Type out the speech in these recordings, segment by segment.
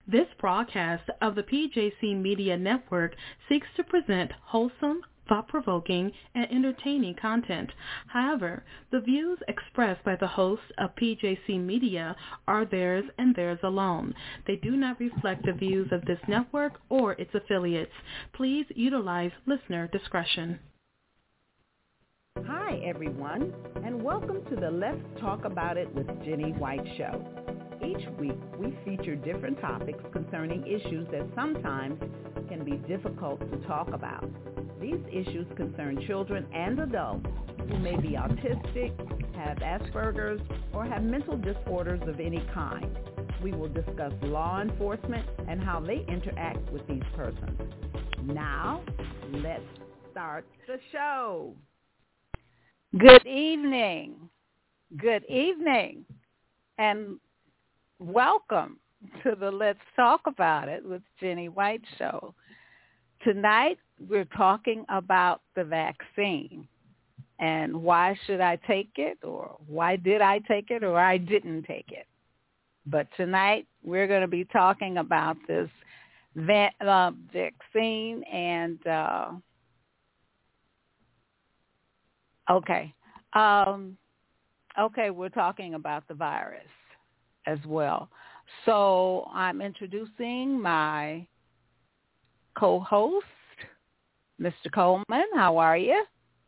This broadcast of the PJC Media Network seeks to present wholesome, thought-provoking, and entertaining content. However, the views expressed by the hosts of PJC Media are theirs and theirs alone. They do not reflect the views of this network or its affiliates. Please utilize listener discretion. Hi, everyone, and welcome to the Let's Talk About It with Jenny White show. Each week, we feature different topics concerning issues that sometimes can be difficult to talk about. These issues concern children and adults who may be autistic, have Asperger's, or have mental disorders of any kind. We will discuss law enforcement and how they interact with these persons. Now, let's start the show. Good evening, and welcome to the Let's Talk About It with Jenny White show. Tonight, we're talking about the vaccine and why should I take it, or why did I take it, or I didn't take it. But tonight, we're going to be talking about this vaccine and we're talking about the virus as well. So I'm introducing my co-host, Mr. Coleman. How are you?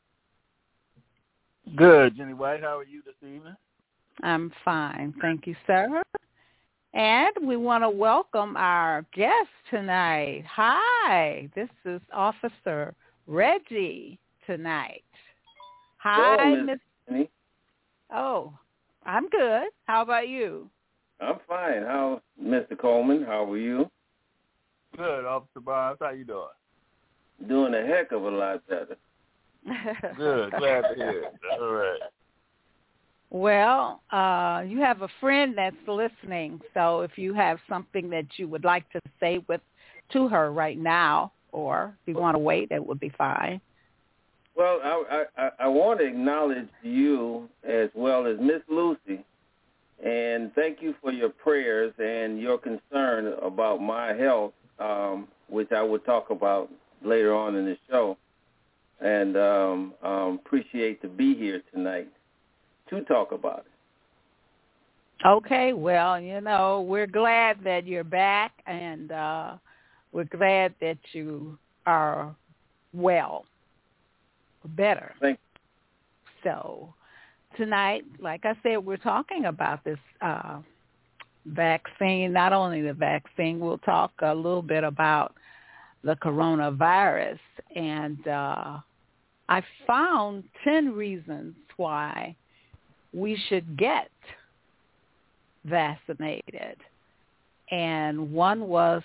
Good, Jenny White. How are you this evening? I'm fine. Thank you, sir. And we want to welcome our guest tonight. Hi, this is Officer Reggie tonight. Hi, Miss. Oh, I'm good. How about you? I'm fine. How, Mr. Coleman? How are you? Good, Officer Barnes. How you doing? Doing a heck of a lot better. Good. Glad to hear it. All right. Well, you have a friend that's listening, so if you have something that you would like to say to her right now, or if you want to wait, it would be fine. Well, I want to acknowledge you as well as Miss Lucy, and thank you for your prayers and your concern about my health, which I will talk about later on in the show, and appreciate to be here tonight to talk about it. Okay, well, we're glad that you're back, and we're glad that you are well. Better. Thank you. So tonight, like I said, we're talking about this vaccine. Not only the vaccine, we'll talk a little bit about the coronavirus. And I found 10 reasons why we should get vaccinated. And one was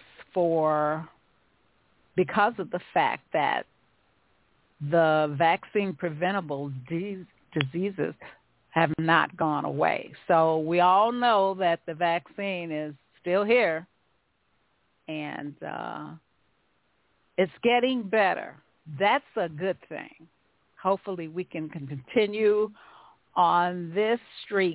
because of the fact that the vaccine-preventable diseases have not gone away. So we all know that the vaccine is still here, and it's getting better. That's a good thing. Hopefully we can continue on this streak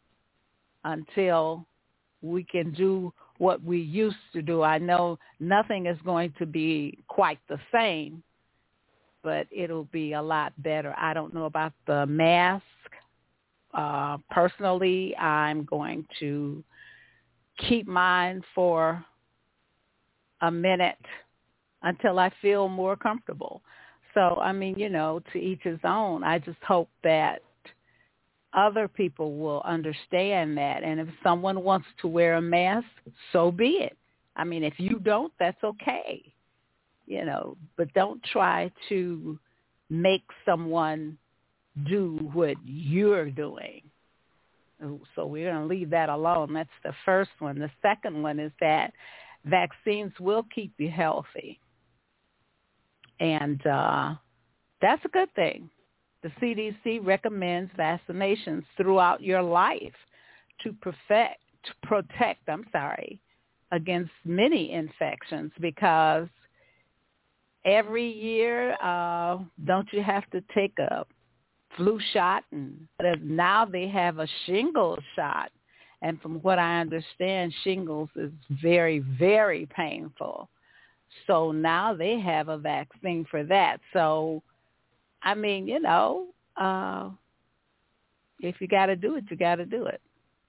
until we can do what we used to do. I know nothing is going to be quite the same, but it'll be a lot better. I don't know about the mask. Personally, I'm going to keep mine for a minute until I feel more comfortable. So, to each his own. I just hope that other people will understand that. And if someone wants to wear a mask, so be it. If you don't, that's okay. But don't try to make someone do what you're doing. So we're going to leave that alone. That's the first one. The second one is that vaccines will keep you healthy. And that's a good thing. The CDC recommends vaccinations throughout your life to protect against many infections, because every year, don't you have to take a flu shot? And now they have a shingles shot. And from what I understand, shingles is very, very painful. So now they have a vaccine for that. So, I mean, you know, if you got to do it, you got to do it.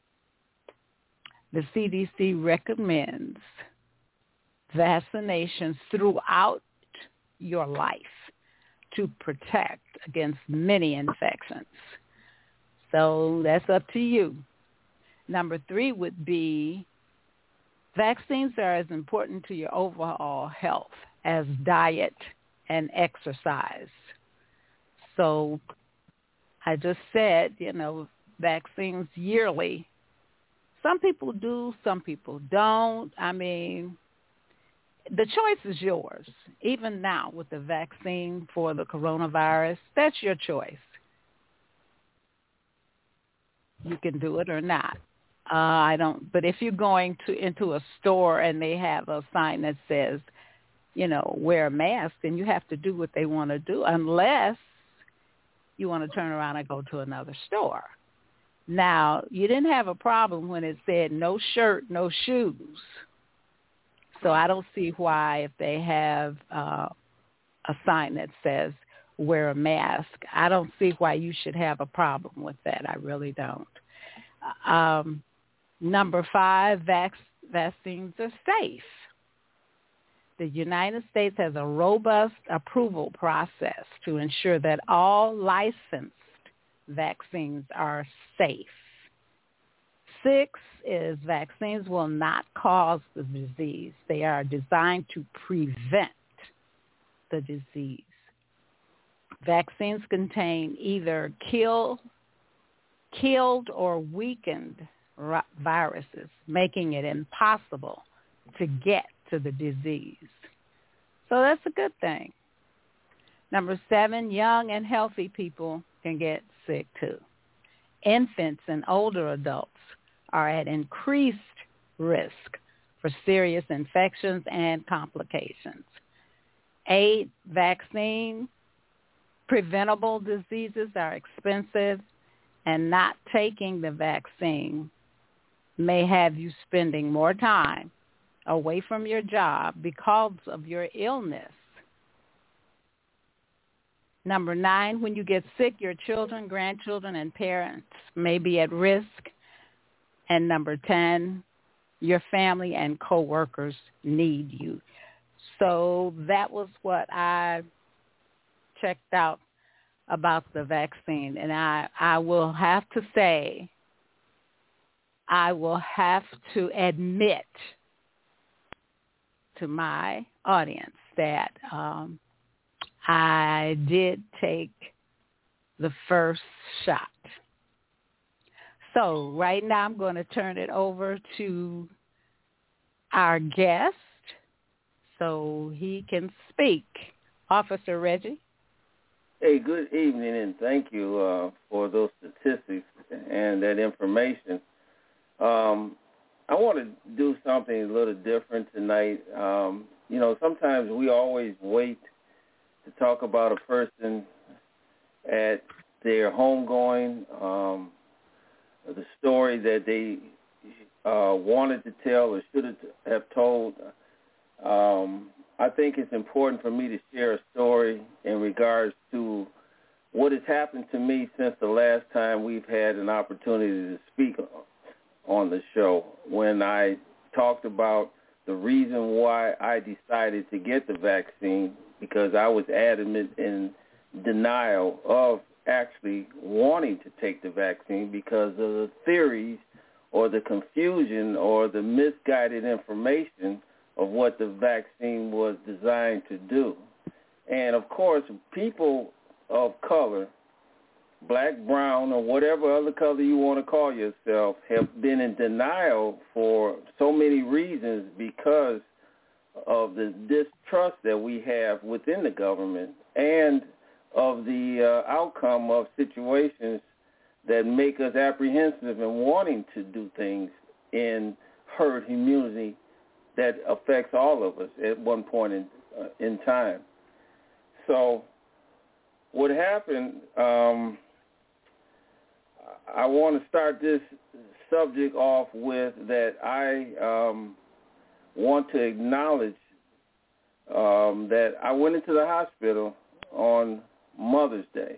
The CDC recommends vaccinations throughout your life to protect against many infections. So that's up to you. Number 3 would be vaccines are as important to your overall health as diet and exercise. So I just said, you know, vaccines yearly. Some people do, some people don't. I mean, the choice is yours. Even now with the vaccine for the coronavirus, that's your choice. You can do it or not. I don't. But if you're going into a store and they have a sign that says, you know, wear a mask, then you have to do what they want to do, unless you want to turn around and go to another store. Now, you didn't have a problem when it said no shirt, no shoes. So I don't see why, if they have a sign that says wear a mask, I don't see why you should have a problem with that. I really don't. Number 5, vaccines are safe. The United States has a robust approval process to ensure that all licensed vaccines are safe. 6 is vaccines will not cause the disease. They are designed to prevent the disease. Vaccines contain either killed or weakened viruses, making it impossible to get to the disease. So that's a good thing. Number 7, young and healthy people can get sick too. Infants and older adults are at increased risk for serious infections and complications. 8, vaccine preventable diseases are expensive, and not taking the vaccine may have you spending more time away from your job because of your illness. Number 9, when you get sick, your children, grandchildren, and parents may be at risk. And number 10, your family and coworkers need you. So that was what I checked out about the vaccine. And I will have to say, I will have to admit to my audience that I did take the first shot. So right now I'm going to turn it over to our guest so he can speak. Officer Reggie. Hey, good evening, and thank you for those statistics and that information. I want to do something a little different tonight. You know, sometimes we always wait to talk about a person at their homegoing, the story that they wanted to tell or should have told. I think it's important for me to share a story in regards to what has happened to me since the last time we've had an opportunity to speak on the show, when I talked about the reason why I decided to get the vaccine, because I was adamant in denial of actually wanting to take the vaccine because of the theories or the confusion or the misguided information of what the vaccine was designed to do. And, of course, people of color, black, brown, or whatever other color you want to call yourself, have been in denial for so many reasons because of the distrust that we have within the government and of the outcome of situations that make us apprehensive and wanting to do things in herd immunity that affects all of us at one point in time. So what happened, I want to start this subject off with that I want to acknowledge that I went into the hospital on Mother's Day.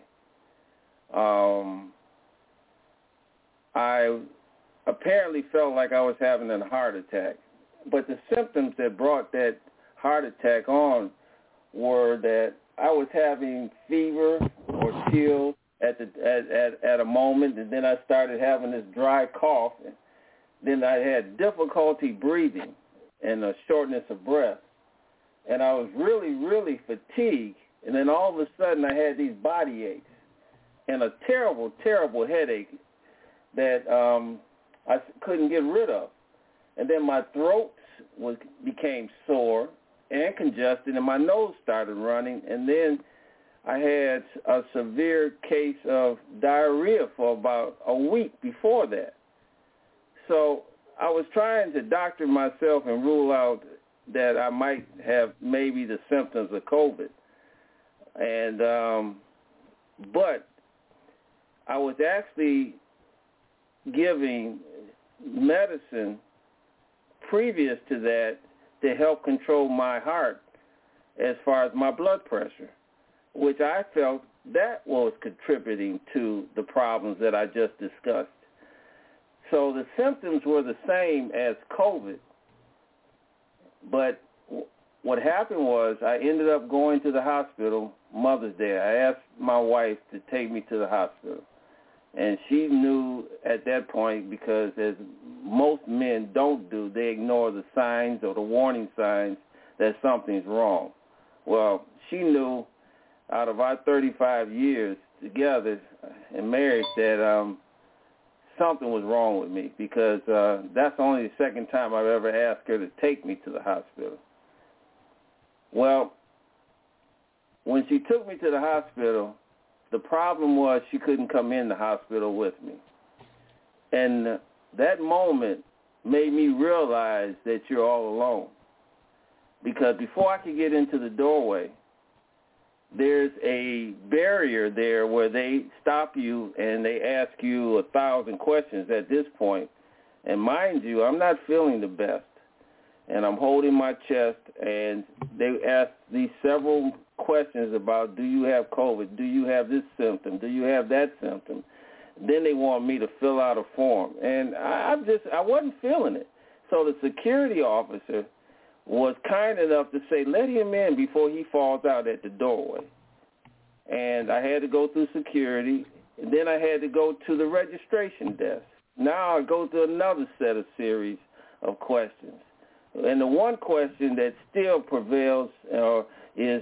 I apparently felt like I was having a heart attack, but the symptoms that brought that heart attack on were that I was having fever or chills at a moment, and then I started having this dry cough, and then I had difficulty breathing and a shortness of breath, and I was really, really fatigued, and then all of a sudden I had these body aches and a terrible, terrible headache that I couldn't get rid of, and then my throat became sore and congested, and my nose started running, and then I had a severe case of diarrhea for about a week before that. So I was trying to doctor myself and rule out that I might have maybe the symptoms of COVID. And but I was actually giving medicine previous to that to help control my heart as far as my blood pressure, which I felt that was contributing to the problems that I just discussed. So the symptoms were the same as COVID, but what happened was I ended up going to the hospital Mother's Day. I asked my wife to take me to the hospital, and she knew at that point, because as most men don't do, they ignore the signs or the warning signs that something's wrong. Well, she knew out of our 35 years together in marriage that something was wrong with me, because that's only the second time I've ever asked her to take me to the hospital. Well, when she took me to the hospital, the problem was she couldn't come in the hospital with me. And that moment made me realize that you're all alone. Because before I could get into the doorway, there's a barrier there where they stop you and they ask you 1,000 questions at this point. And mind you, I'm not feeling the best. And I'm holding my chest, and they ask these several questions about, do you have COVID? Do you have this symptom? Do you have that symptom? Then they want me to fill out a form. And I wasn't feeling it. So the security officer was kind enough to say, let him in before he falls out at the doorway. And I had to go through security, and then I had to go to the registration desk. Now I go to another set of series of questions. And the one question that still prevails is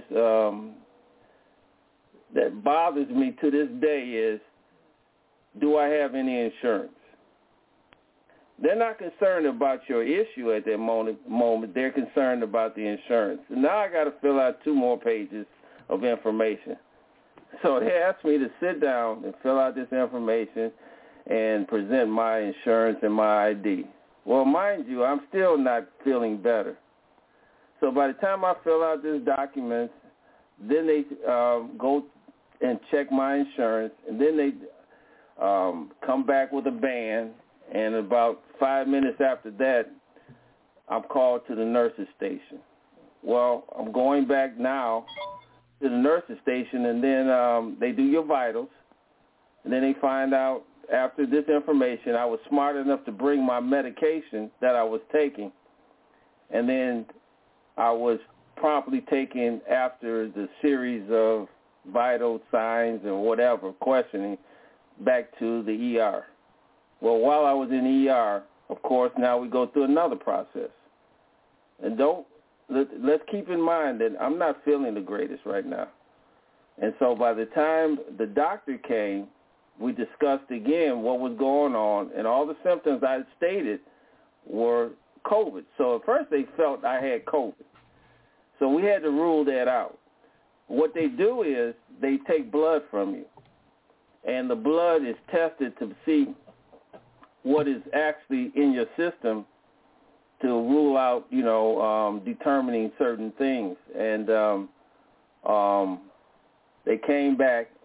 that bothers me to this day is, do I have any insurance? They're not concerned about your issue at that moment. They're concerned about the insurance. And now I got to fill out 2 more pages of information. So they asked me to sit down and fill out this information and present my insurance and my ID. Well, mind you, I'm still not feeling better. So by the time I fill out this document, then they go and check my insurance, and then they come back with a band, and about 5 minutes after that, I'm called to the nurse's station. Well, I'm going back now to the nurse's station, and then they do your vitals, and then they find out after this information, I was smart enough to bring my medication that I was taking, and then I was promptly taken after the series of vital signs and whatever questioning back to the ER. Well, while I was in the ER, of course, now we go through another process. And let's keep in mind that I'm not feeling the greatest right now. And so by the time the doctor came, we discussed again what was going on, and all the symptoms I stated were COVID. So at first they felt I had COVID. So we had to rule that out. What they do is they take blood from you, and the blood is tested to see what is actually in your system to rule out, determining certain things. And they came back,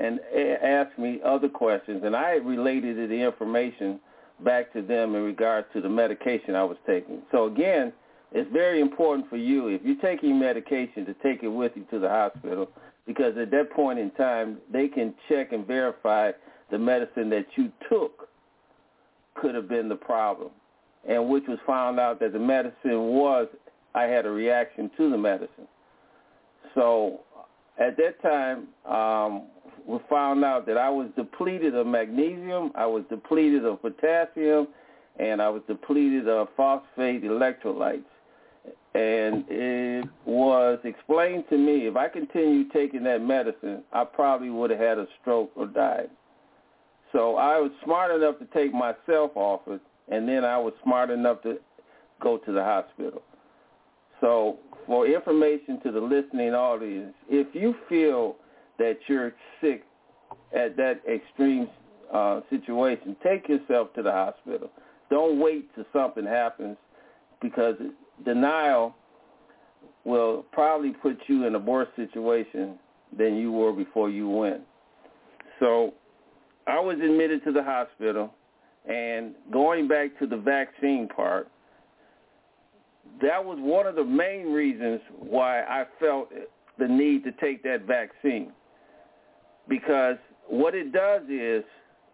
and asked me other questions, and I related the information back to them in regards to the medication I was taking. So again, it's very important for you, if you're taking medication, to take it with you to the hospital, because at that point in time, they can check and verify the medicine that you took could have been the problem, and which was found out that the medicine was, I had a reaction to the medicine. So at that time, we found out that I was depleted of magnesium, I was depleted of potassium, and I was depleted of phosphate electrolytes. And it was explained to me, if I continued taking that medicine, I probably would have had a stroke or died. So I was smart enough to take myself off it, and then I was smart enough to go to the hospital. So for information to the listening audience, if you feel that you're sick at that extreme situation, take yourself to the hospital. Don't wait till something happens, because denial will probably put you in a worse situation than you were before you went. So I was admitted to the hospital, and going back to the vaccine part, that was one of the main reasons why I felt the need to take that vaccine. Because what it does is,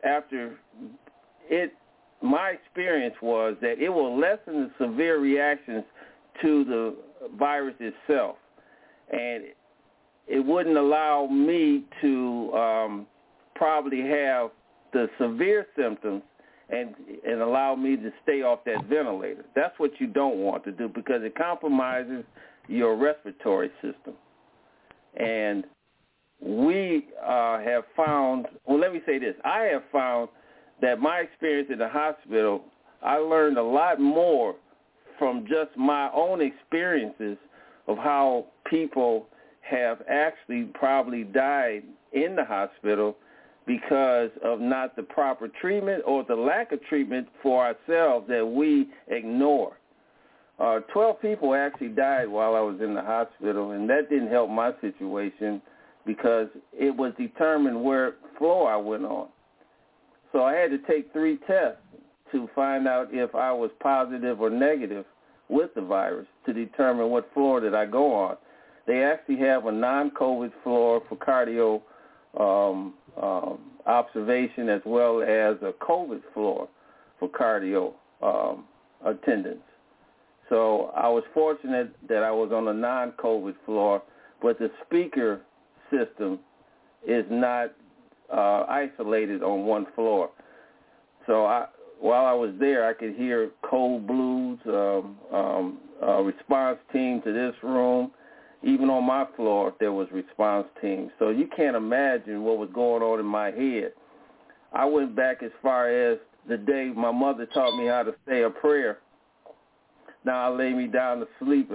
my experience was that it will lessen the severe reactions to the virus itself, and it wouldn't allow me to probably have the severe symptoms and allow me to stay off that ventilator. That's what you don't want to do, because it compromises your respiratory system. And we have found, well, let me say this. I have found that my experience in the hospital, I learned a lot more from just my own experiences of how people have actually probably died in the hospital because of not the proper treatment or the lack of treatment for ourselves that we ignore. 12 people actually died while I was in the hospital, and that didn't help my situation because it was determined where floor I went on. So I had to take 3 tests to find out if I was positive or negative with the virus to determine what floor did I go on. They actually have a non-COVID floor for cardio observation, as well as a COVID floor for cardio attendance. So I was fortunate that I was on a non-COVID floor, but the speaker system is not isolated on one floor. So while I was there, I could hear Code Blues, response team to this room. Even on my floor, there was response teams. So you can't imagine what was going on in my head. I went back as far as the day my mother taught me how to say a prayer. Now I lay me down to sleep.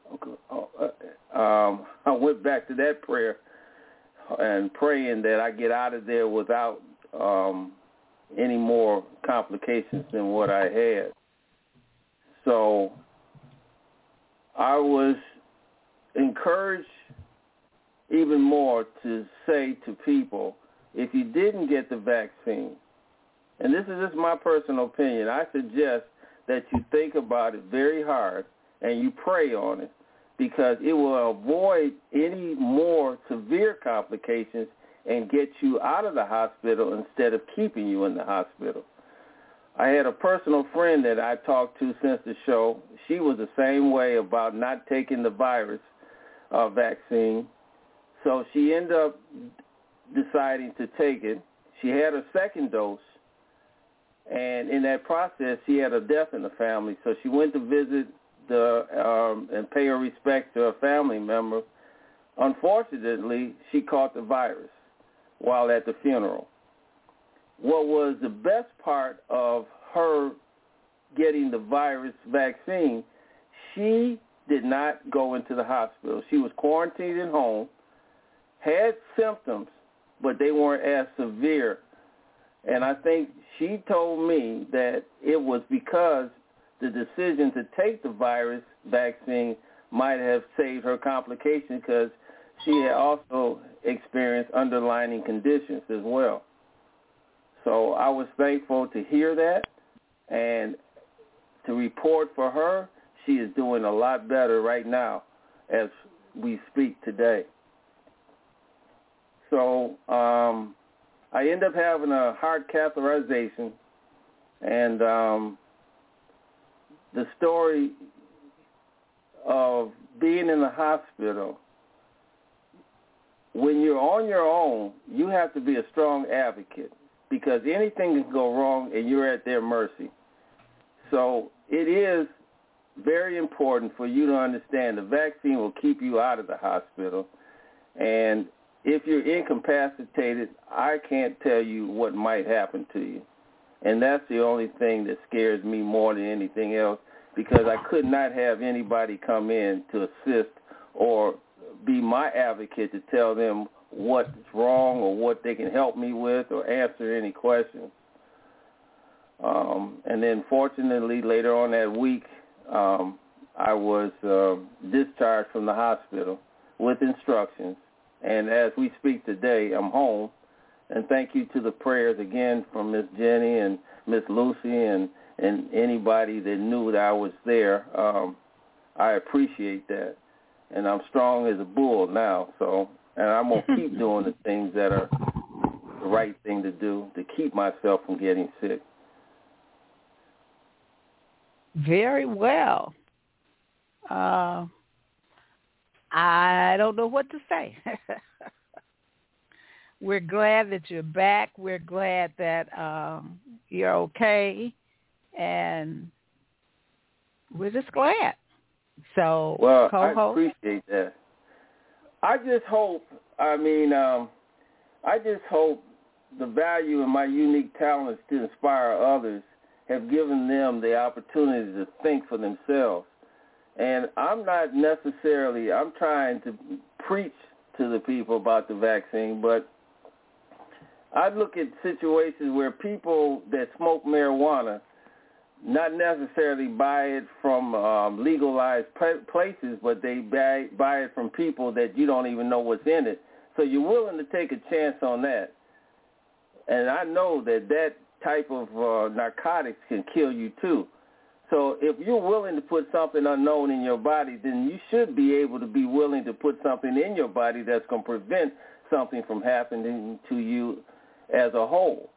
I went back to that prayer and praying that I get out of there without any more complications than what I had. So I was encouraged even more to say to people, if you didn't get the vaccine, and this is just my personal opinion, I suggest that you think about it very hard and you pray on it, because it will avoid any more severe complications and get you out of the hospital instead of keeping you in the hospital. I had a personal friend that I talked to since the show. She was the same way about not taking the virus vaccine. So she ended up deciding to take it. She had her second dose, and in that process, she had a death in the family. So she went to visit and pay her respect to her family member. Unfortunately, she caught the virus while at the funeral. What was the best part of her getting the virus vaccine, she did not go into the hospital. She was quarantined at home, had symptoms, but they weren't as severe. And I think she told me that it was because the decision to take the virus vaccine might have saved her complications, because she had also experienced underlying conditions as well. So I was thankful to hear that, and to report for her, she is doing a lot better right now as we speak today. So I ended up having a heart catheterization, and the story of being in the hospital, when you're on your own, you have to be a strong advocate because anything can go wrong and you're at their mercy. So it is very important for you to understand the vaccine will keep you out of the hospital. And if you're incapacitated, I can't tell you what might happen to you. And that's the only thing that scares me more than anything else, because I could not have anybody come in to assist or be my advocate to tell them what's wrong or what they can help me with or answer any questions. And then fortunately later on that week, I was discharged from the hospital with instructions. And as we speak today, I'm home. And thank you to the prayers again from Miss Jenny and Miss Lucy and anybody that knew that I was there. I appreciate that. And I'm strong as a bull now. So, and I'm going to keep doing the things that are the right thing to do to keep myself from getting sick. Very well. I don't know what to say. We're glad that you're back. We're glad that you're okay, and we're just glad. So, well, co-host, I appreciate that. I just hope the value of my unique talents to inspire others have given them the opportunity to think for themselves. And I'm trying to preach to the people about the vaccine, but I look at situations where people that smoke marijuana not necessarily buy it from legalized places, but they buy it from people that you don't even know what's in it. So you're willing to take a chance on that. And I know that type of narcotics can kill you too. So if you're willing to put something unknown in your body, then you should be able to be willing to put something in your body that's going to prevent something from happening to you as a whole.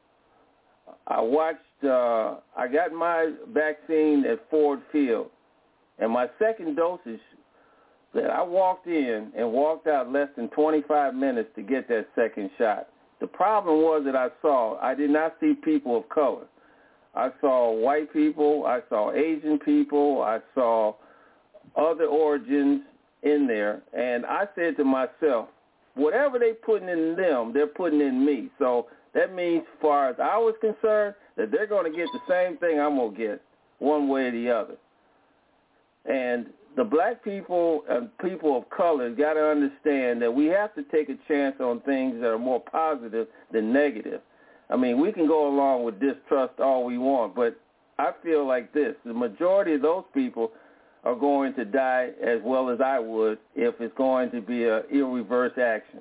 I got my vaccine at Ford Field, and my second dosage, that I walked in and walked out less than 25 minutes to get that second shot. The problem was that I did not see people of color. I saw white people, I saw Asian people, I saw other origins in there, and I said to myself, whatever they're putting in them, they're putting in me. So that means, as far as I was concerned, that they're going to get the same thing I'm going to get, one way or the other. And the black people and people of color got to understand that we have to take a chance on things that are more positive than negative. I mean, we can go along with distrust all we want, but I feel like this. The majority of those people are going to die as well as I would if it's going to be an irreverse action.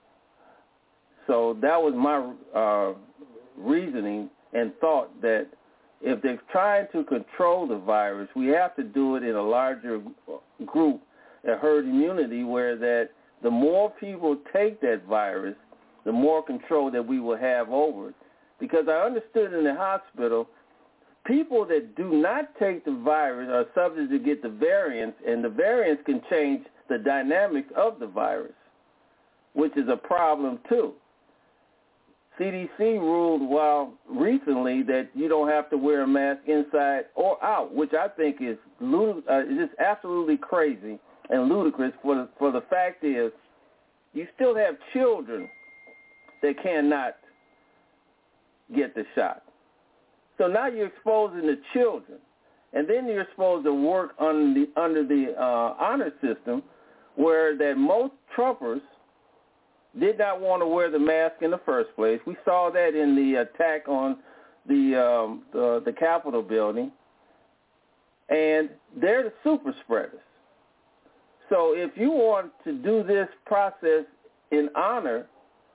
So that was my reasoning and thought that if they're trying to control the virus, we have to do it in a larger group, a herd immunity, where that the more people take that virus, the more control that we will have over it. Because I understood in the hospital, people that do not take the virus are subject to get the variants, and the variants can change the dynamics of the virus, which is a problem too. CDC ruled recently that you don't have to wear a mask inside or out, which I think is just absolutely crazy and ludicrous. For the fact is, you still have children that cannot get the shot. So now you're exposing the children, and then you're supposed to work under the honor system, where that most Trumpers did not want to wear the mask in the first place. We saw that in the attack on the Capitol building, and they're the super spreaders. So if you want to do this process in honor,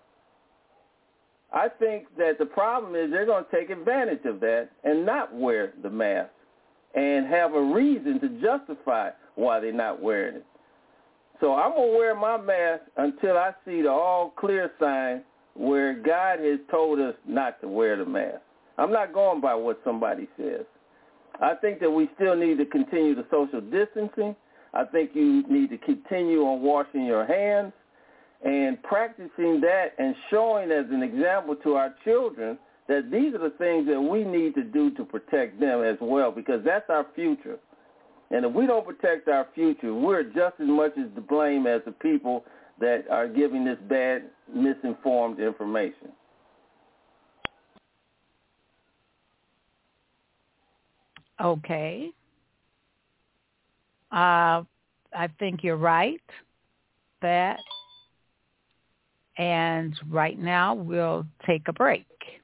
I think that the problem is they're going to take advantage of that and not wear the mask and have a reason to justify why they're not wearing it. So I'm going to wear my mask until I see the all-clear sign where God has told us not to wear the mask. I'm not going by what somebody says. I think that we still need to continue the social distancing. I think you need to continue on washing your hands and practicing that and showing as an example to our children that these are the things that we need to do to protect them as well, because that's our future. And if we don't protect our future, we're just as much as to blame as the people that are giving this bad, misinformed information. Okay. I think you're right. That. And right now we'll take a break.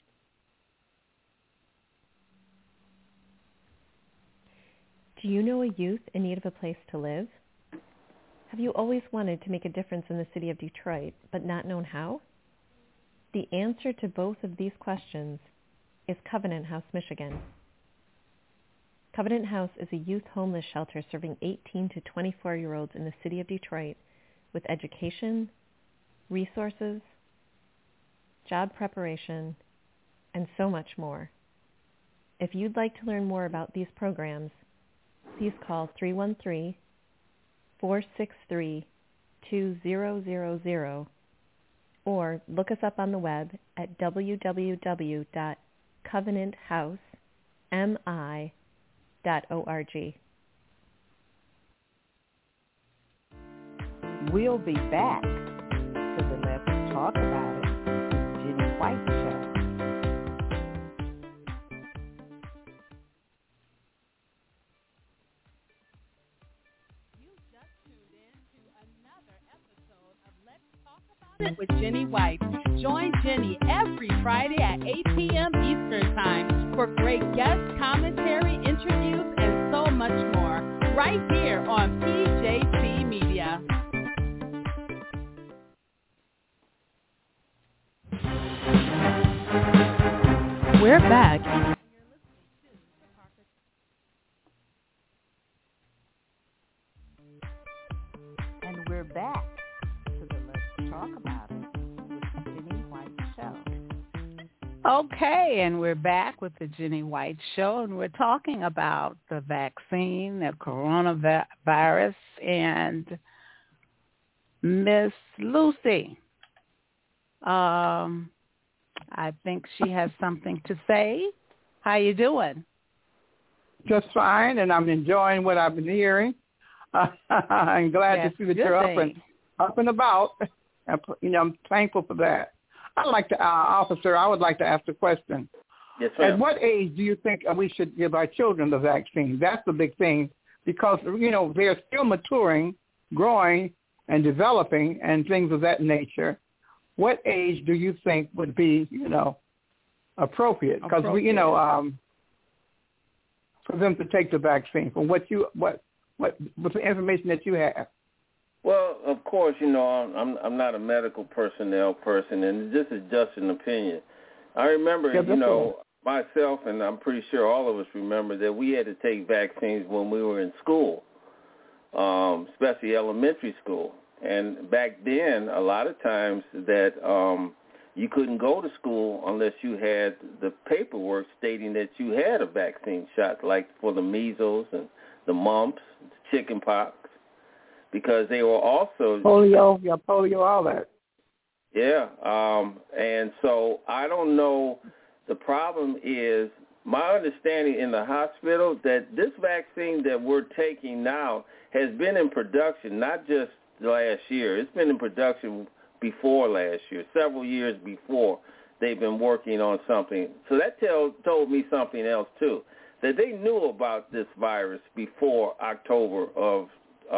Do you know a youth in need of a place to live? Have you always wanted to make a difference in the city of Detroit, but not known how? The answer to both of these questions is Covenant House, Michigan. Covenant House is a youth homeless shelter serving 18 to 24-year-olds in the city of Detroit with education, resources, job preparation, and so much more. If you'd like to learn more about these programs, please call 313-463-2000 or look us up on the web at www.covenanthousemi.org. We'll be back to the Let's Talk About It with Jenny White Show. You just tuned in to another episode of Let's Talk About It with Jenny White. Join Jenny every Friday at 8 p.m. Eastern Time for great guest commentary, interviews, and so much more, right here on PJC Media. We're back. And we're back to the Let's Talk About It with the Jenny White Show. Okay, and we're back with the Jenny White Show, and we're talking about the vaccine, the coronavirus, and Miss Lucy. I think she has something to say. How you doing? Just fine, and I'm enjoying what I've been hearing. I'm glad to see that you're up and about. I'm thankful for that. I would like to ask a question. Yes, ma'am. At what age do you think we should give our children the vaccine? That's the big thing, because they're still maturing, growing, and developing, and things of that nature. What age do you think would be, appropriate? Because for them to take the vaccine, from what the information that you have. Well, of course, I'm not a medical personnel person, and this is just an opinion. I remember, myself, and I'm pretty sure all of us remember that we had to take vaccines when we were in school, especially elementary school. And back then, a lot of times that you couldn't go to school unless you had the paperwork stating that you had a vaccine shot, like for the measles and the mumps, chicken pox, because they were also polio, all that. Yeah, and so I don't know. The problem is, my understanding in the hospital that this vaccine that we're taking now has been in production, not just last year. It's been in production before last year, several years before. They've been working on something. So that told me something else, too, that they knew about this virus before October of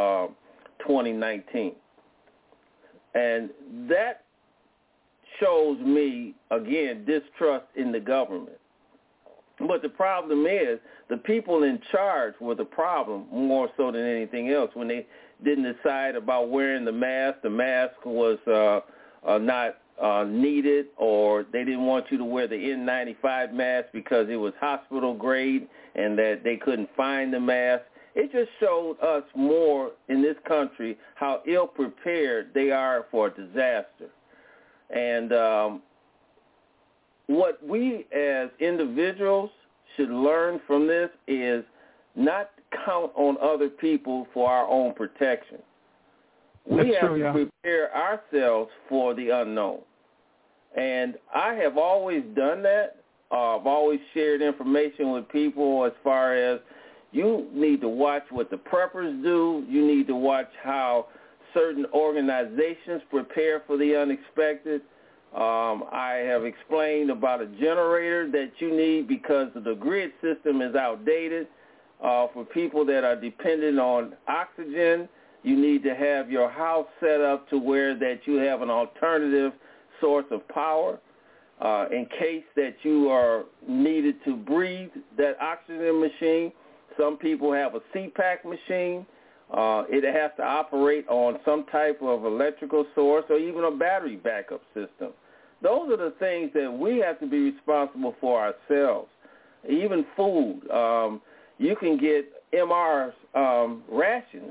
2019. And that shows me, again, distrust in the government. But the problem is the people in charge were the problem more so than anything else. When they didn't decide about wearing the mask was not needed, or they didn't want you to wear the N95 mask because it was hospital grade and that they couldn't find the mask. It just showed us more in this country how ill-prepared they are for a disaster. And what we as individuals should learn from this is not count on other people for our own protection. We have to prepare ourselves for the unknown. And I have always done that. I've always shared information with people as far as you need to watch what the preppers do. You need to watch how certain organizations prepare for the unexpected. I have explained about a generator that you need because the grid system is outdated. For people that are dependent on oxygen, you need to have your house set up to where that you have an alternative source of power in case that you are needed to breathe that oxygen machine. Some people have a CPAP machine. It has to operate on some type of electrical source or even a battery backup system. Those are the things that we have to be responsible for ourselves. Even food. You can get MR rations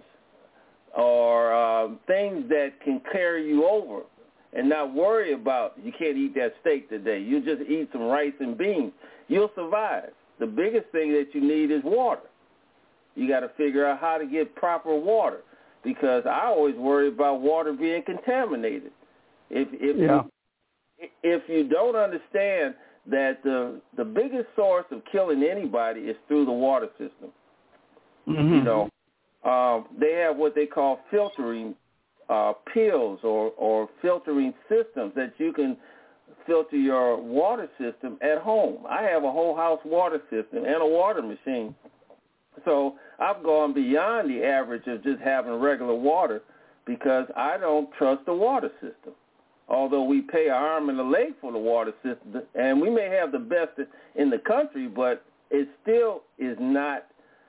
or things that can carry you over and not worry about you can't eat that steak today. You just eat some rice and beans. You'll survive. The biggest thing that you need is water. You got to figure out how to get proper water because I always worry about water being contaminated. If you don't understand that the biggest source of killing anybody is through the water system. Mm-hmm. You know, they have what they call filtering pills or filtering systems that you can filter your water system at home. I have a whole house water system and a water machine. So I've gone beyond the average of just having regular water because I don't trust the water system. Although we pay an arm and a leg for the water system, and we may have the best in the country, but it still is not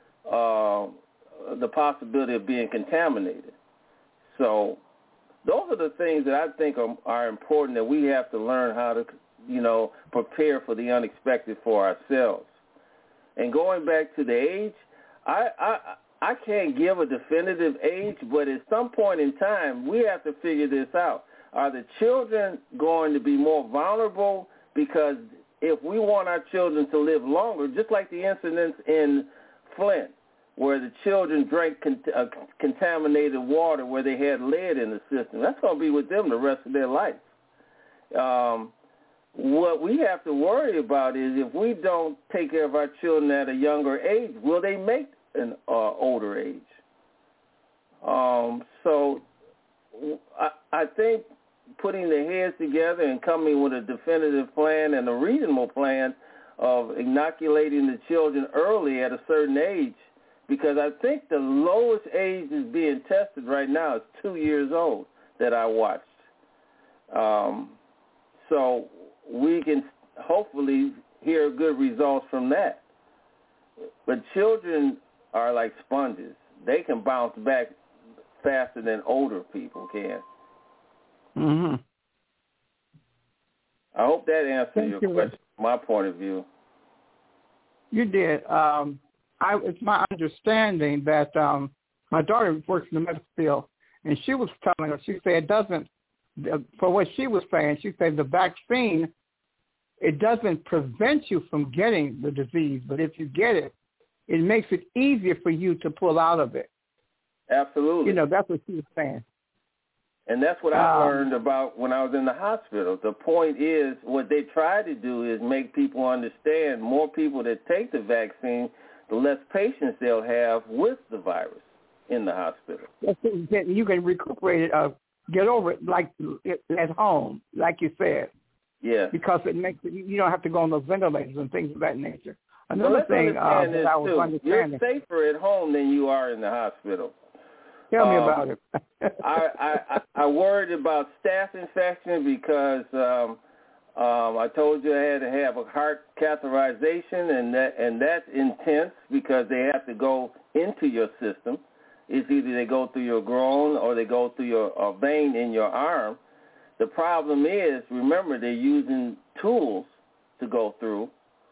the possibility of being contaminated. So those are the things that I think are important that we have to learn how to, prepare for the unexpected for ourselves. And going back to the age, I can't give a definitive age, but at some point in time, we have to figure this out. Are the children going to be more vulnerable? Because if we want our children to live longer, just like the incidents in Flint, where the children drank contaminated water where they had lead in the system, that's going to be with them the rest of their life. What we have to worry about is if we don't take care of our children at a younger age, will they make an older age? So I think putting the heads together and coming with a definitive plan and a reasonable plan of inoculating the children early at a certain age, because I think the lowest age is being tested right now is 2 years old that I watched. So we can hopefully hear good results from that. But children are like sponges. They can bounce back faster than older people can. Mm-hmm. I hope that answers your question from my point of view. You did. It's my understanding that my daughter works in the medical field, and she was telling us, she said it doesn't, for what she was saying, she said the vaccine, it doesn't prevent you from getting the disease, but if you get it, it makes it easier for you to pull out of it. Absolutely. That's what she was saying. And that's what I learned about when I was in the hospital. The point is, what they try to do is make people understand more people that take the vaccine, the less patients they'll have with the virus in the hospital. You can recuperate it, get over it like at home, like you said. Yeah. Because it makes it, you don't have to go on those ventilators and things of that nature. Another thing that I was understanding. You're safer at home than you are in the hospital. Tell me about it. I worried about staph infection because I told you I had to have a heart catheterization, and that's intense because they have to go into your system. It's either they go through your groin or they go through a vein in your arm. The problem is, remember, they're using tools to go through.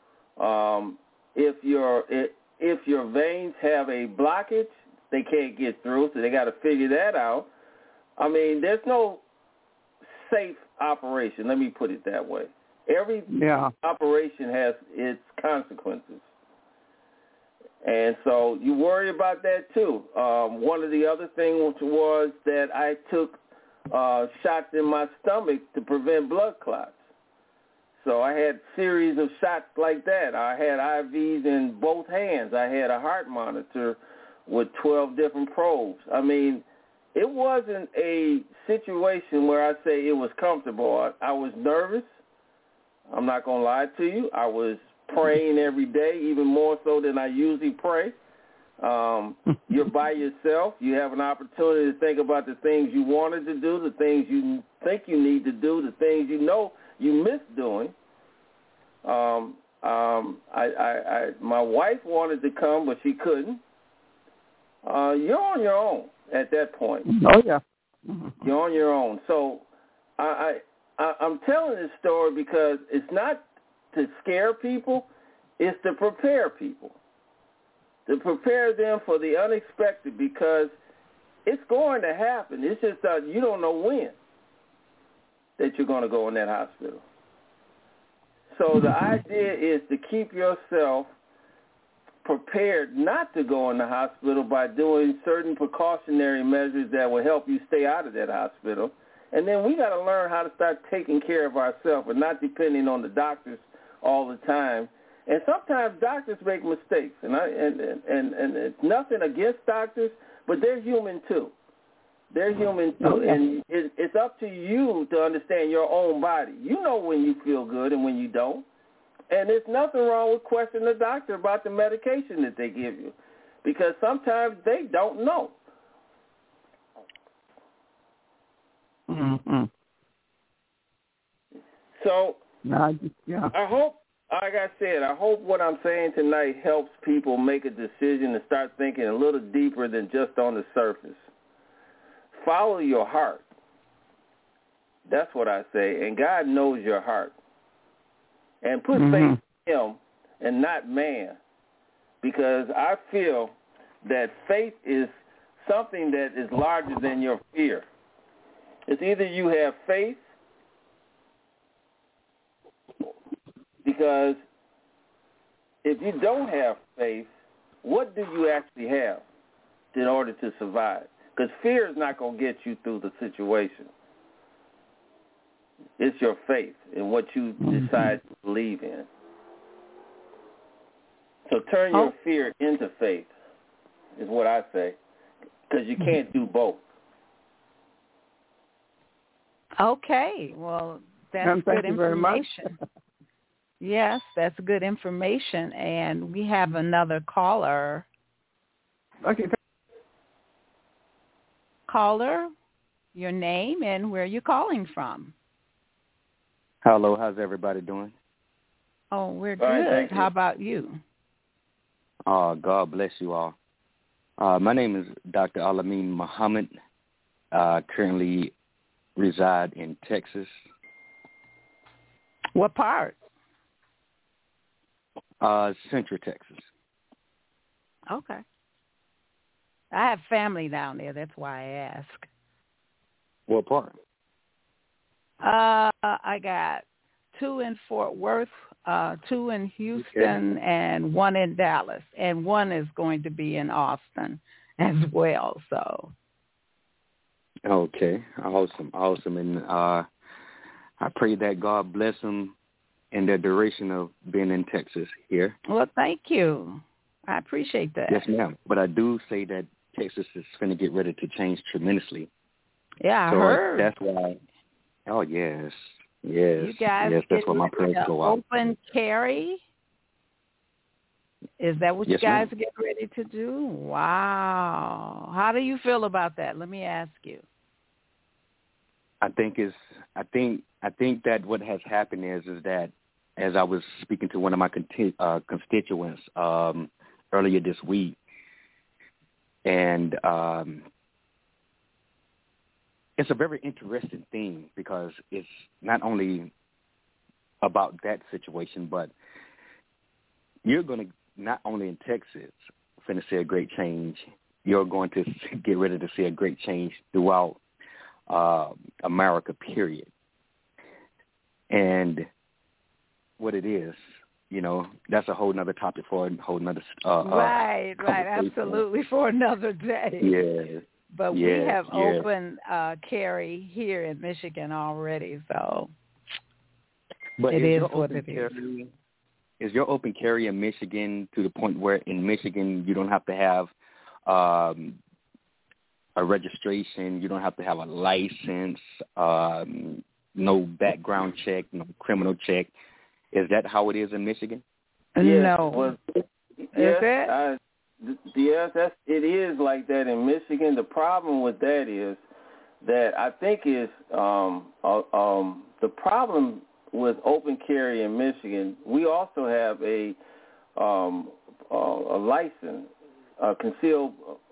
If your veins have a blockage, they can't get through, so they got to figure that out. I mean, there's no safe operation. Let me put it that way. Every operation has its consequences. And so you worry about that too. One of the other things was that I took shots in my stomach to prevent blood clots. So I had series of shots like that. I had IVs in both hands. I had a heart monitor with 12 different probes. I mean, it wasn't a situation where I say it was comfortable. I was nervous. I'm not going to lie to you. I was praying every day, even more so than I usually pray. You're by yourself. You have an opportunity to think about the things you wanted to do, the things you think you need to do, the things you know you miss doing. My wife wanted to come, but she couldn't. You're on your own at that point. Oh, yeah. You're on your own. So I'm telling this story because it's not to scare people, it's to prepare people, to prepare them for the unexpected, because it's going to happen. It's just that you don't know when that you're going to go in that hospital. So the idea is to keep yourself prepared not to go in the hospital by doing certain precautionary measures that will help you stay out of that hospital. And then we got to learn how to start taking care of ourselves and not depending on the doctors all the time. And sometimes doctors make mistakes, and it's nothing against doctors, but they're human too. They're human too, okay. And it's up to you to understand your own body. You know when you feel good and when you don't. And there's nothing wrong with questioning the doctor about the medication that they give you, because sometimes they don't know. Mm-hmm. So I hope, like I said, I hope what I'm saying tonight helps people make a decision and start thinking a little deeper than just on the surface. Follow your heart. That's what I say. And God knows your heart. And put faith in him and not man. Because I feel that faith is something that is larger than your fear. It's either you have faith, because if you don't have faith, what do you actually have in order to survive? Because fear is not going to get you through the situation. It's your faith in what you decide to believe in. So turn your fear into faith is what I say, because you can't do both. Okay. Well, that's good information. Yes, that's good information. And we have another caller. Okay. Caller, your name and where you're calling from. Hello, how's everybody doing? Oh, we're good. How about you? God bless you all. My name is Dr. Alameen Muhammad. Currently reside in Texas. What part? Central Texas. Okay. I have family down there. That's why I ask. What part? I got 2 in Fort Worth, 2 in Houston, and 1 in Dallas. And 1 is going to be in Austin as well. So. Okay. Awesome. And I pray that God bless them in the duration of being in Texas here. Well, thank you. I appreciate that. Yes, ma'am. But I do say that Texas is going to get ready to change tremendously. Yeah, I heard. That's why. Oh, yes. You guys that's what my prayers go out. Open carry? Is that what you guys get ready to do? Wow. How do you feel about that? Let me ask you. I think that what has happened is that, as I was speaking to one of my constituents earlier this week, and it's a very interesting thing because it's not only about that situation, but you're going to, not only in Texas, finna see a great change, you're going to get ready to see a great change throughout America, period. And what it is, that's a whole nother topic for a whole nother right, absolutely, for another day. Yeah. But we have open carry here in Michigan already, so but it is what it is. Is your open carry in Michigan to the point where in Michigan you don't have to have a registration, you don't have to have a license, no background check, no criminal check? Is that how it is in Michigan? No. Well, yes, it is like that in Michigan. The problem with that is that I think is the problem with open carry in Michigan. We also have a license, concealed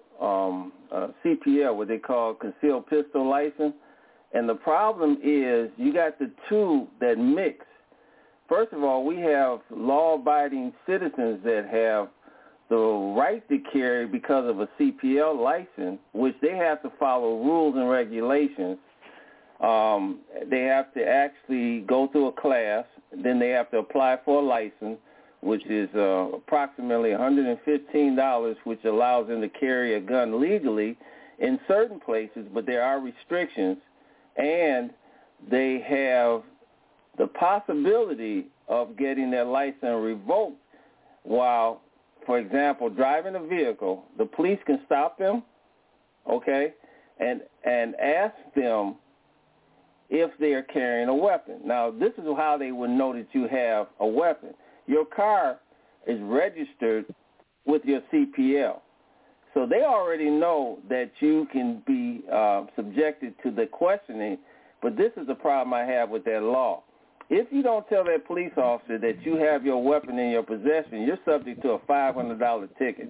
CPL, what they call concealed pistol license. And the problem is you got the two that mix. First of all, we have law-abiding citizens that have the right to carry because of a CPL license, which they have to follow rules and regulations. They have to actually go through a class. Then they have to apply for a license, which is approximately $115, which allows them to carry a gun legally in certain places, but there are restrictions. And they have the possibility of getting their license revoked while, for example, driving a vehicle. The police can stop them, okay, and ask them if they are carrying a weapon. Now, this is how they would know that you have a weapon. Your car is registered with your CPL. So they already know that you can be subjected to the questioning, but this is the problem I have with that law. If you don't tell that police officer that you have your weapon in your possession, you're subject to a $500 ticket.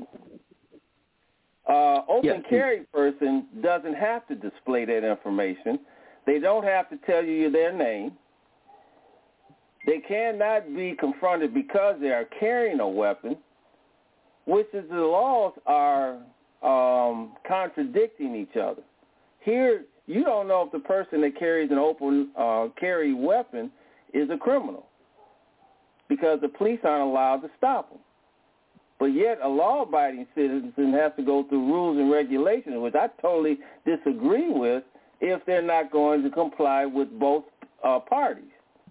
Open carry person doesn't have to display that information. They don't have to tell you their name. They cannot be confronted because they are carrying a weapon, which is the laws are contradicting each other. Here, you don't know if the person that carries an open carry weapon is a criminal because the police aren't allowed to stop them. But yet a law-abiding citizen has to go through rules and regulations, which I totally disagree with if they're not going to comply with both parties.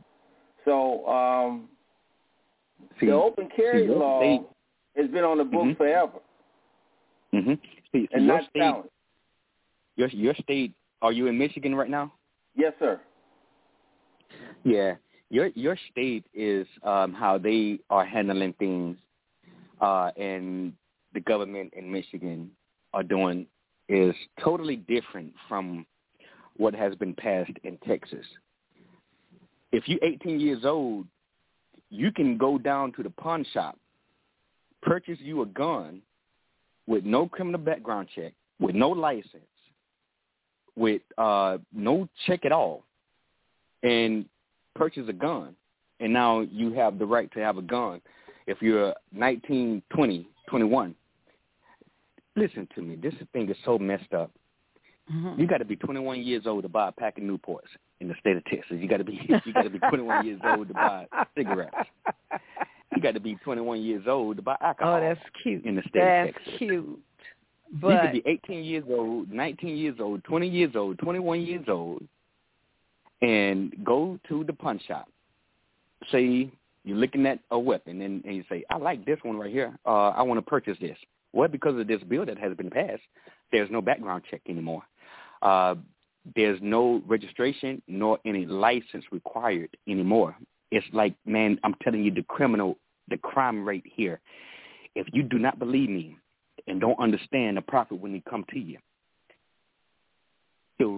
So the open carry law has been on the books forever. Mm-hmm. See, and your not state, challenged. Your state, are you in Michigan right now? Yes, sir. Yeah. Your state is how they are handling things, and the government in Michigan are doing is totally different from what has been passed in Texas. If you're 18 years old, you can go down to the pawn shop, purchase you a gun with no criminal background check, with no license, with no check at all, and purchase a gun. And now you have the right to have a gun. If you're 19, 20, 21, listen to me. This thing is so messed up. Mm-hmm. You got to be 21 years old to buy a pack of Newports in the state of Texas. You got to be 21 years old to buy cigarettes. You got to be 21 years old to buy alcohol. Oh, that's cute. In the state of Texas. That's cute. But you could be 18 years old, 19 years old, 20 years old, 21 years old, and go to the pawn shop. Say you're looking at a weapon, and you say, I like this one right here. I want to purchase this. Well, because of this bill that has been passed, there's no background check anymore. There's no registration nor any license required anymore. It's like, man, I'm telling you, the crime rate here, if you do not believe me and don't understand the prophet when he come to you, the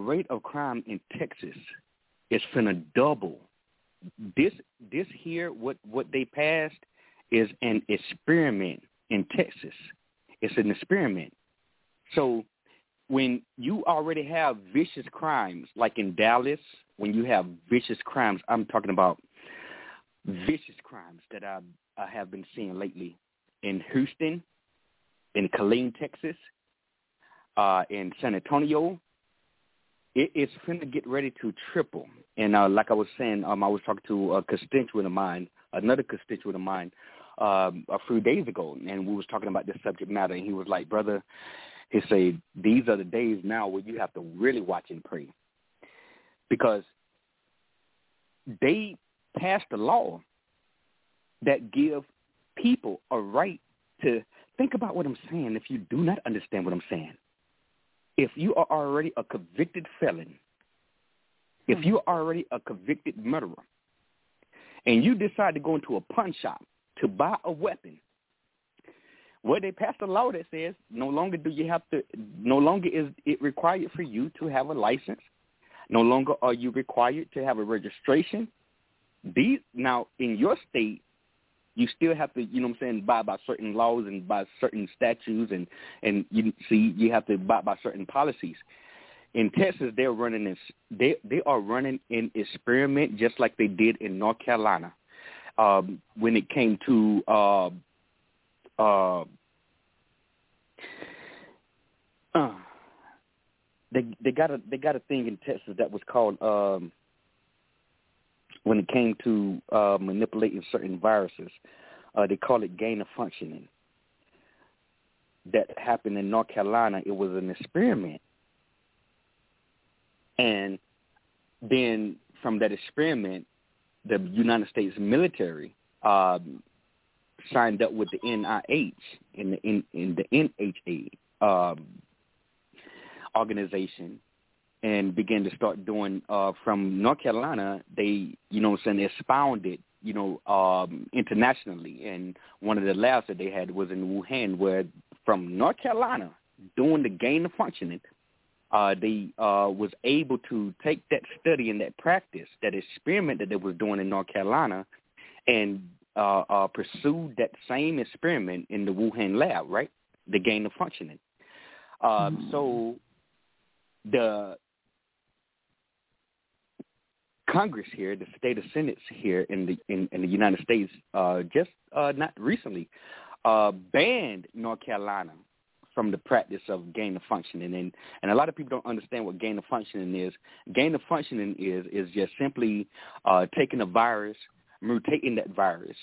rate of crime in Texas is finna double. This here, what they passed is an experiment in Texas. It's an experiment. So when you already have vicious crimes, like in Dallas, when you have vicious crimes, I'm talking about vicious crimes that I have been seeing lately in Houston, in Killeen, Texas, in San Antonio. It's finna get ready to triple. And like I was saying, I was talking to another constituent of mine, a few days ago, and we was talking about this subject matter, and he was like, brother, he said, these are the days now where you have to really watch and pray, because they passed a law that give people a right to think about what I'm saying if you do not understand what I'm saying. If you are already a convicted felon, if you are already a convicted murderer, and you decide to go into a pawn shop to buy a weapon, well, they passed a law that says no longer is it required for you to have a license. No longer are you required to have a registration. Now, in your state, you still have to, abide by certain laws and by certain statutes, and you have to abide by certain policies. In Texas, they are running an experiment just like they did in North Carolina when it came to they got a thing in Texas that was called when it came to manipulating certain viruses, they call it gain of functioning. That happened in North Carolina. It was an experiment. And then from that experiment, the United States military signed up with the NIH and the NHA organization, and began to start doing from North Carolina. They, expounded, internationally. And one of the labs that they had was in Wuhan, where from North Carolina, doing the gain of functioning, they was able to take that study and that practice, that experiment that they was doing in North Carolina, and pursue that same experiment in the Wuhan lab, right? The gain of functioning. So the Congress here, the state of Senate here in the United States, just not recently, banned North Carolina from the practice of gain of functioning, and a lot of people don't understand what gain of functioning is. Gain of functioning is just simply taking a virus, mutating that virus,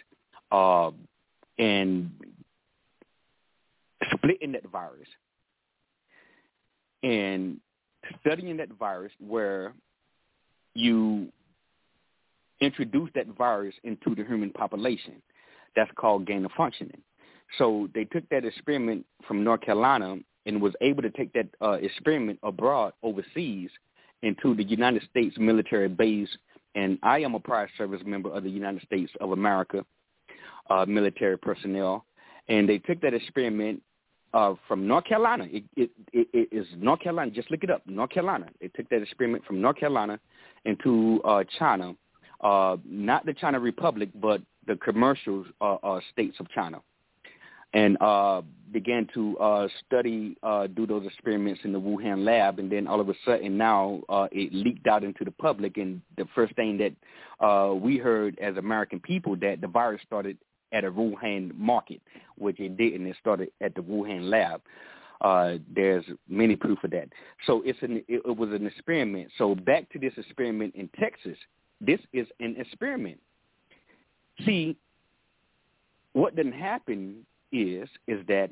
and splitting that virus, and studying that virus where you introduce that virus into the human population. That's called gain of functioning. So they took that experiment from North Carolina and was able to take that experiment abroad, overseas, into the United States military base. And I am a prior service member of the United States of America military personnel. And they took that experiment from North Carolina. It is North Carolina. Just look it up, North Carolina. They took that experiment from North Carolina into China, not the China Republic, but the commercial states of China, and began to study, do those experiments in the Wuhan lab. And then all of a sudden now it leaked out into the public. And the first thing that we heard as American people, that the virus started at a Wuhan market, which it didn't. It started at the Wuhan lab. There's many proof of that. So it was an experiment. So back to this experiment in Texas. This is an experiment. See, what didn't happen is that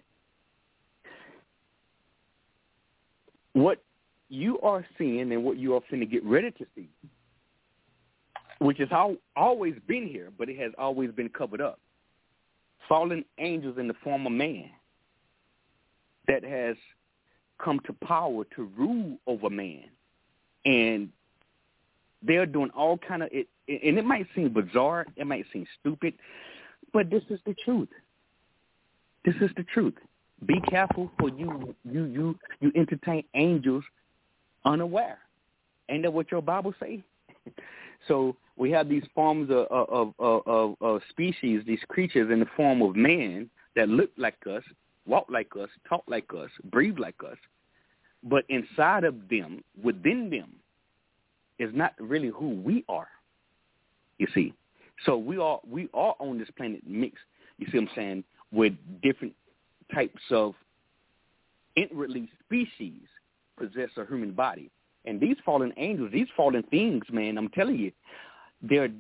what you are seeing and what you are finna get ready to see, which has always been here, but it has always been covered up. Fallen angels in the form of man that has come to power to rule over man. And they're doing all kind of, and it might seem bizarre, it might seem stupid, but this is the truth. This is the truth. Be careful, for you entertain angels unaware. Ain't that what your Bible say? So we have these forms of species, these creatures in the form of man that look like us, walk like us, talk like us, breathe like us. But inside of them, within them, is not really who we are, you see. So we are on this planet mixed, you see what I'm saying, with different types of inwardly species possess a human body. And these fallen angels, these fallen things, man, I'm telling you, they're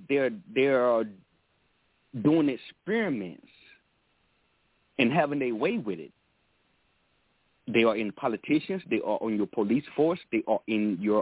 doing experiments and having their way with it. They are in politicians. They are on your police force. They are in your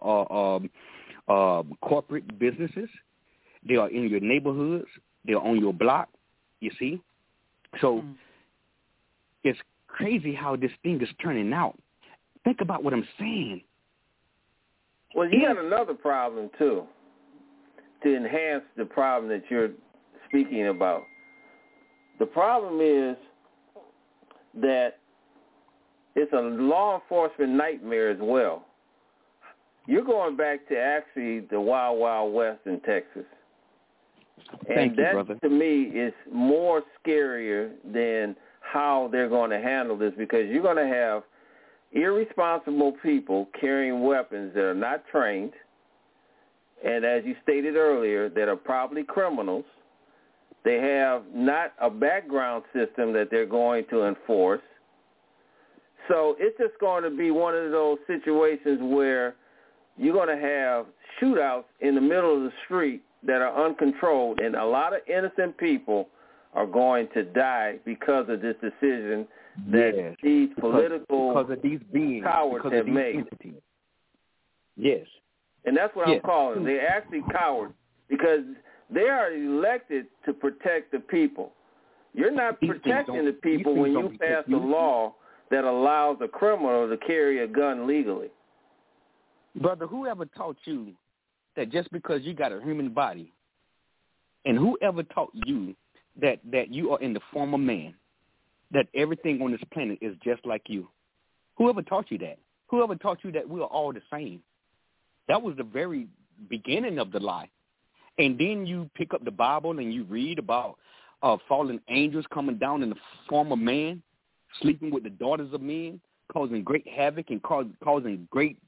corporate businesses. They are in your neighborhoods. They are on your block, you see. So it's crazy how this thing is turning out. Think about what I'm saying. Well, you got another problem, too, to enhance the problem that you're speaking about. The problem is that it's a law enforcement nightmare as well. You're going back to actually the Wild Wild West in Texas. And that, to me, is more scarier than how they're going to handle this, because you're going to have irresponsible people carrying weapons that are not trained, and as you stated earlier, that are probably criminals. They have not a background system that they're going to enforce. So it's just going to be one of those situations where you're going to have shootouts in the middle of the street that are uncontrolled, and a lot of innocent people are going to die because of this decision that these political because of these beings, cowards have made. Entities. Yes. And that's what I'm calling them. They're actually cowards because they are elected to protect the people. You're not protecting the people when you pass a law that allows a criminal to carry a gun legally. Brother, whoever taught you that just because you got a human body, and whoever taught you that you are in the form of man, that everything on this planet is just like you? Whoever taught you that? Whoever taught you that we are all the same? That was the very beginning of the lie. And then you pick up the Bible and you read about fallen angels coming down in the form of man, sleeping with the daughters of men, causing great havoc and causing great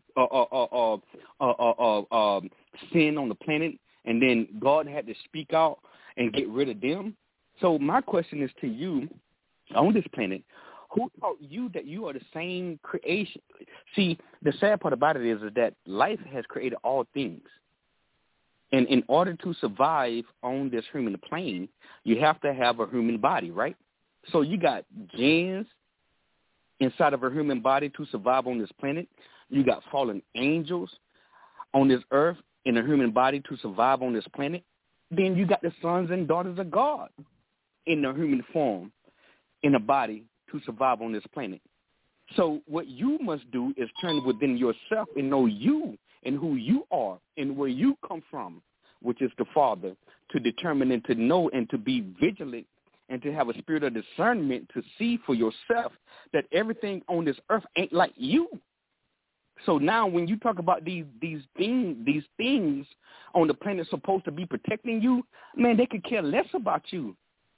sin on the planet. And then God had to speak out and get rid of them. So my question is to you, on this planet, who taught you that you are the same creation? See, the sad part about it is that life has created all things. And in order to survive on this human plane, you have to have a human body, right? So you got genes inside of a human body to survive on this planet. You got fallen angels on this earth in a human body to survive on this planet. Then you got the sons and daughters of God in the human form, in a body to survive on this planet. So what you must do is turn within yourself and know you and who you are and where you come from, which is the Father, to determine and to know and to be vigilant and to have a spirit of discernment to see for yourself that everything on this earth ain't like you. So now when you talk about these things on the planet supposed to be protecting you, man, they could care less about you.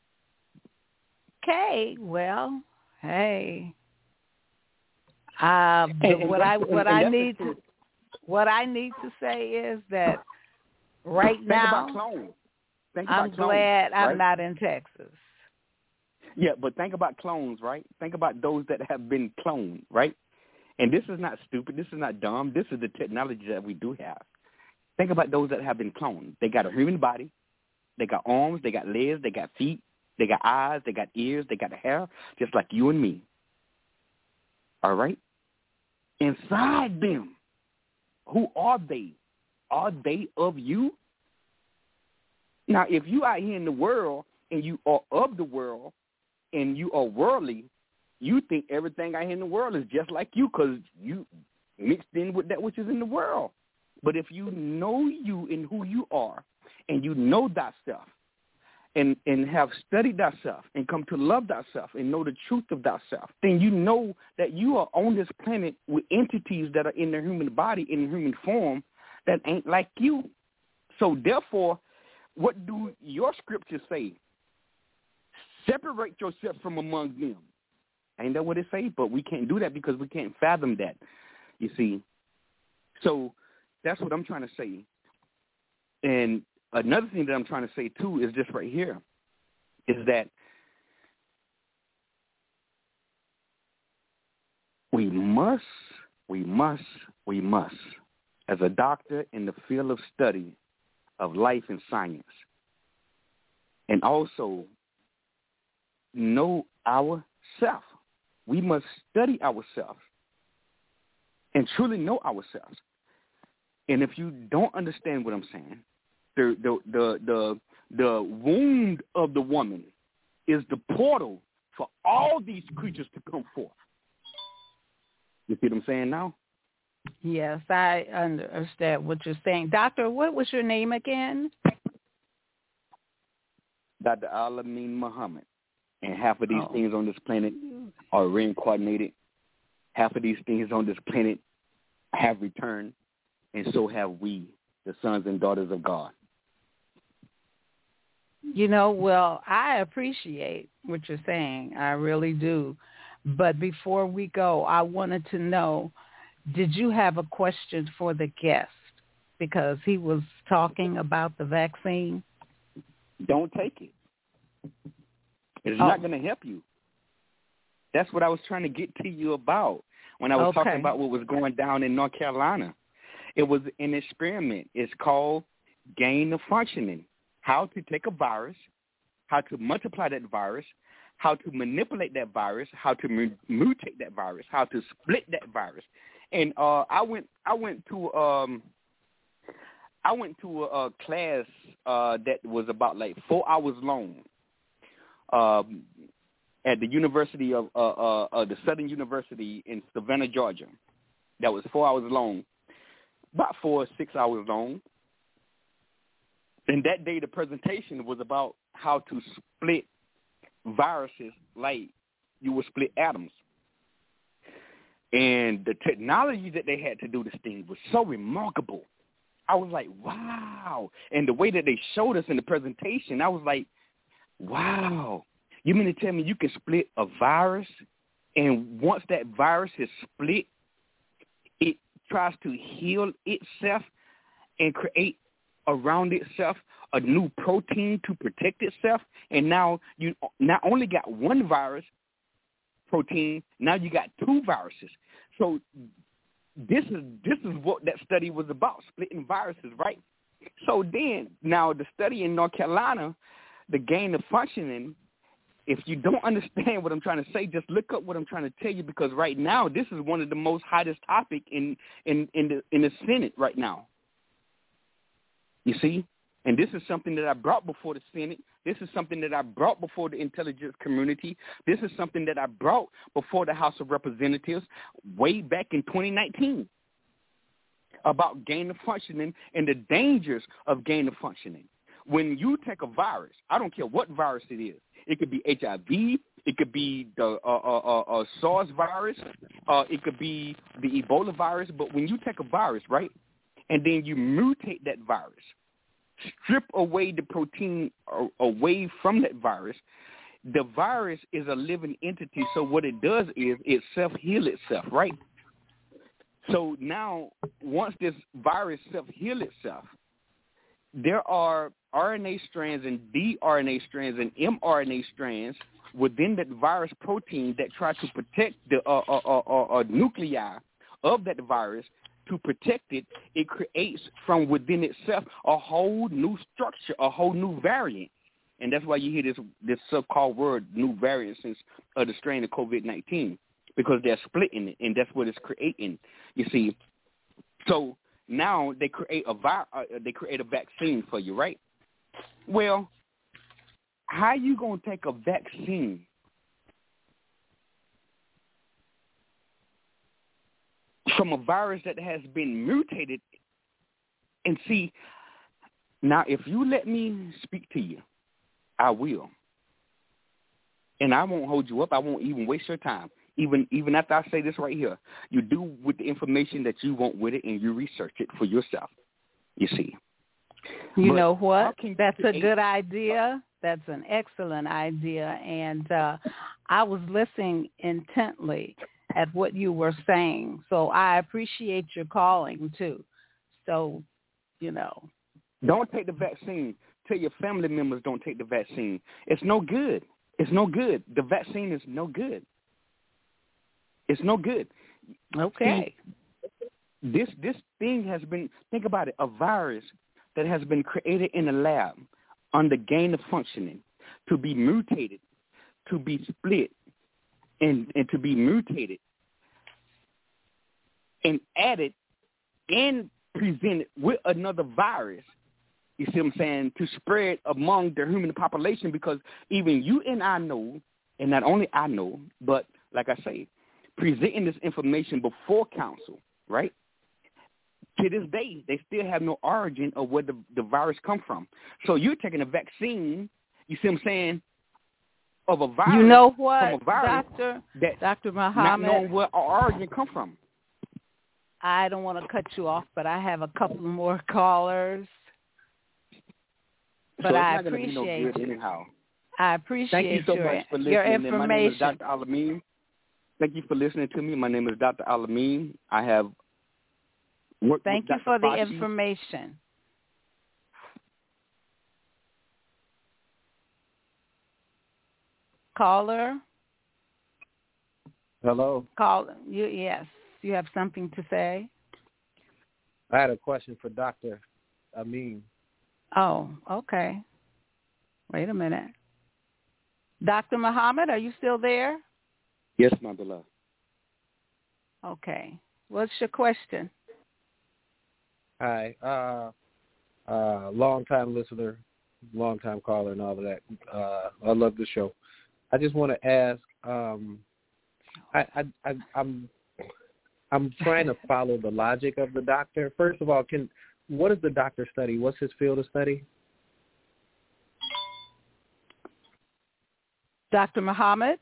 Okay, well, hey. What I need to say is that right now, I'm glad I'm not in Texas. Yeah, but think about clones, right? Think about those that have been cloned, right? And this is not stupid. This is not dumb. This is the technology that we do have. Think about those that have been cloned. They got a human body. They got arms. They got legs. They got feet. They got eyes. They got ears. They got hair, just like you and me. All right? Inside them, who are they? Are they of you? Now, if you out here in the world and you are of the world and you are worldly, you think everything out here in the world is just like you because you mixed in with that which is in the world. But if you know you and who you are and you know thyself and have studied thyself and come to love thyself and know the truth of thyself, then you know that you are on this planet with entities that are in the human body, in human form, that ain't like you. So therefore, what do your scriptures say? Separate yourself from among them. Ain't that what it say? But we can't do that because we can't fathom that, you see. So that's what I'm trying to say. And another thing that I'm trying to say, too, is this right here, is that we must, as a doctor in the field of study of life and science, and also know ourselves. We must study ourselves and truly know ourselves. And if you don't understand what I'm saying, the wound of the woman is the portal for all these creatures to come forth. You see what I'm saying now? Yes, I understand what you're saying. Doctor, what was your name again? Dr. Al-Amin Muhammad. And half of these things on this planet are reincarnated. Half of these things on this planet have returned, and so have we, the sons and daughters of God. You know, well, I appreciate what you're saying. I really do. But before we go, I wanted to know, did you have a question for the guest? Because he was talking about the vaccine. Don't take it. It's not going to help you. That's what I was trying to get to you about when I was talking about what was going down in North Carolina. It was an experiment. It's called gain of functioning. How to take a virus, how to multiply that virus, how to manipulate that virus, how to mutate that virus, how to split that virus. And I went to a class that was about like 4 hours long. At the University of the Southern University in Savannah, Georgia. That was 4 hours long, about 4 or 6 hours long. And that day, the presentation was about how to split viruses like you would split atoms. And the technology that they had to do this thing was so remarkable. I was like, wow. And the way that they showed us in the presentation, I was like, wow. You mean to tell me you can split a virus, and once that virus is split, it tries to heal itself and create around itself a new protein to protect itself, and now you not only got one virus protein, now you got two viruses. So this is what that study was about, splitting viruses, right? So then, now the study in North Carolina, the gain of functioning, if you don't understand what I'm trying to say, just look up what I'm trying to tell you, because right now this is one of the most hottest topic in the Senate right now. You see? And this is something that I brought before the Senate. This is something that I brought before the intelligence community. This is something that I brought before the House of Representatives way back in 2019 about gain of functioning and the dangers of gain of functioning. When you take a virus, I don't care what virus it is. It could be HIV. It could be the SARS virus. It could be the Ebola virus. But when you take a virus, right, and then you mutate that virus, strip away the protein away from that virus, the virus is a living entity. So what it does is it self-heals itself, right? So now once this virus self-heals itself, there are RNA strands and dRNA strands and mRNA strands within that virus protein that try to protect the nuclei of that virus. To protect it, it creates from within itself a whole new structure, a whole new variant. And that's why you hear this so-called word, new variant, since the strain of COVID-19, because they're splitting it, and that's what it's creating, you see. So now they create a vaccine for you, right? Well, how you going to take a vaccine from a virus that has been mutated? And see, now if you let me speak to you, I will. And I won't hold you up. I won't even waste your time. Even after I say this right here, you do with the information that you want with it, and you research it for yourself, you see. You know what? That's a good idea. That's an excellent idea. And I was listening intently at what you were saying. So I appreciate your calling, too. So, Don't take the vaccine. Tell your family members don't take the vaccine. It's no good. It's no good. The vaccine is no good. It's no good. Okay. See, this thing has been, think about it, a virus that has been created in a lab under gain of functioning to be mutated, to be split, and to be mutated and added and presented with another virus, you see what I'm saying, to spread among the human population, because even you and I know, and not only I know, but like I say, presenting this information before council, right? To this day, they still have no origin of where the virus come from. So you're taking a vaccine, you see what I'm saying, of a virus. You know what, from a virus Dr. Muhammad? Not knowing where our origin come from. I don't want to cut you off, but I have a couple more callers. But so I it's not appreciate gonna be no good you. anyhow. I appreciate Thank you so much for listening. your information. My name is Dr. Alameen. Thank you for listening to me. My name is Dr. Alameen. I have worked Thank with you Dr. for Fauci. the information. Caller? Hello. Yes. You have something to say? I had a question for Dr. Amin. Oh, okay. Wait a minute. Dr. Muhammad, are you still there? Yes, my beloved. Okay. What's your question? Hi. Long-time listener, long-time caller and all of that. I love the show. I just want to ask, I'm trying to follow the logic of the doctor. First of all, what does the doctor study? What's his field of study? Dr. Muhammad?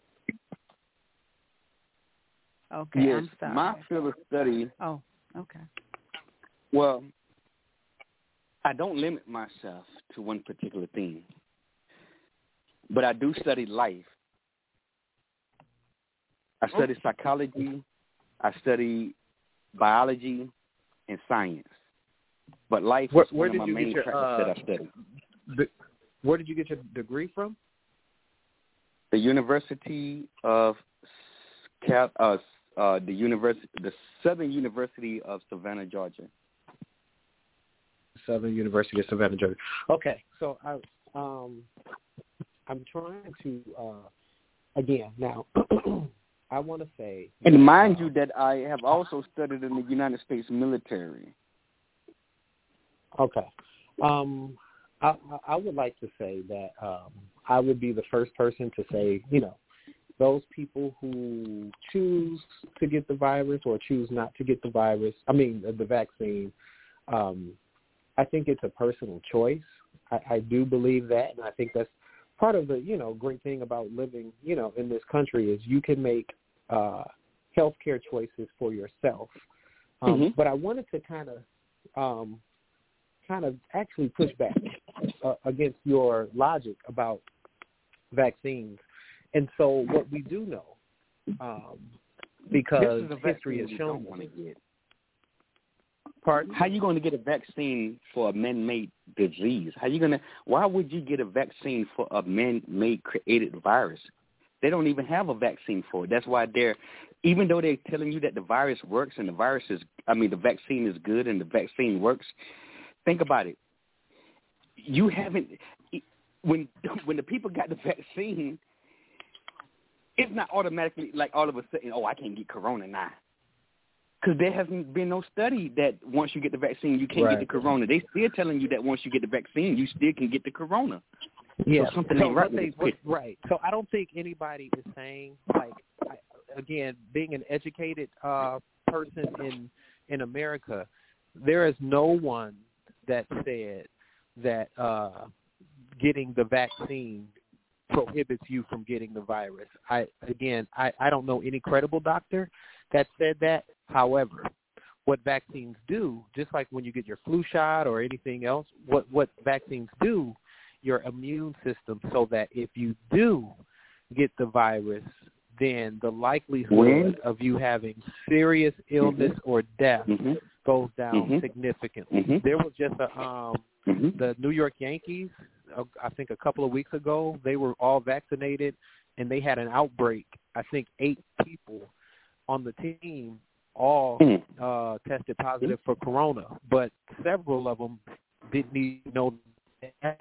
Okay, yes, I'm sorry. my field of study. Oh, okay. Well, I don't limit myself to one particular thing, but I do study life. I study psychology, I study biology, and science. But life is one of my main practices that I study. Where did you get your degree from? The University of the Southern University of Savannah, Georgia. Southern University of Savannah, Georgia. Okay, so I'm trying to again now. I want to say, and mind you, that I have also studied in the United States military. Okay, I would like to say that I would be the first person to say, those people who choose to get the virus or choose not to get the virus, the vaccine, I think it's a personal choice. I do believe that, and I think that's part of the, great thing about living, in this country is you can make healthcare choices for yourself. But I wanted to kind of actually push back against your logic about vaccines. And so what we do know, because history has shown us. Pardon? How are you going to get a vaccine for a man-made disease? Why would you get a vaccine for a man-made created virus? They don't even have a vaccine for it. That's why even though they're telling you that the virus works and the vaccine is good and the vaccine works, think about it. You haven't, when the people got the vaccine, it's not automatically like all of a sudden, I can't get corona now. Because there hasn't been no study that once you get the vaccine, you can't get the corona. They still telling you that once you get the vaccine, you still can get the corona. Yeah, so something ain't right. Right. So I don't think anybody is saying, again, being an educated person in America, there is no one that said that getting the vaccine prohibits you from getting the virus. I don't know any credible doctor that said that. However, what vaccines do, just like when you get your flu shot or anything else, what vaccines do, your immune system, so that if you do get the virus, then the likelihood of you having serious illness or death goes down significantly. There was just the New York Yankees, I think a couple of weeks ago, they were all vaccinated, and they had an outbreak. I think 8 people on the team all tested positive for corona, but several of them didn't even know that.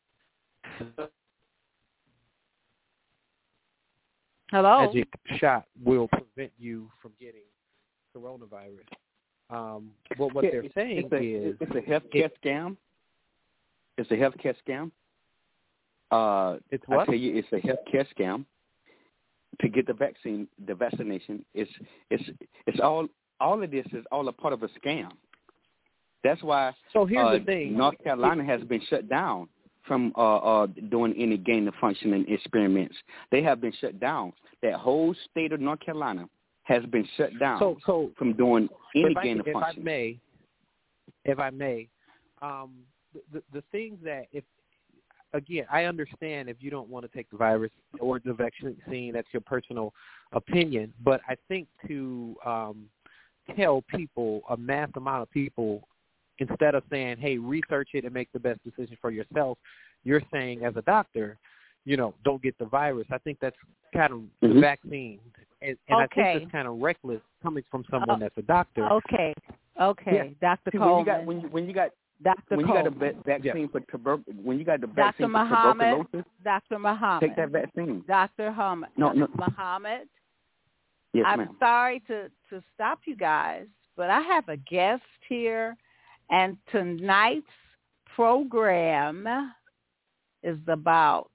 Hello? Magic shot will prevent you from getting coronavirus. What they're saying is it's a healthcare scam. It's a healthcare scam. It's what? I tell you, it's a healthcare scam. To get the vaccination, it's all of this is all a part of a scam. That's why. So here's the thing: North Carolina has been shut down from doing any gain of functioning experiments. They have been shut down. That whole state of North Carolina has been shut down from doing any gain of function. If I may, the things that again, I understand if you don't want to take the virus or the vaccine, that's your personal opinion. But I think to tell people, a mass amount of people, instead of saying, hey, research it and make the best decision for yourself, you're saying as a doctor, don't get the virus. I think that's kind of the vaccine. And I think it's kind of reckless coming from someone that's a doctor. Okay. Yeah. Dr. See, Coleman. When you got Dr. when you got the vaccine for tuberculosis, Dr. Muhammad, take that vaccine. Dr. Muhammad. No. Muhammad. Yes, I'm ma'am. sorry to stop you guys, but I have a guest here, and tonight's program is about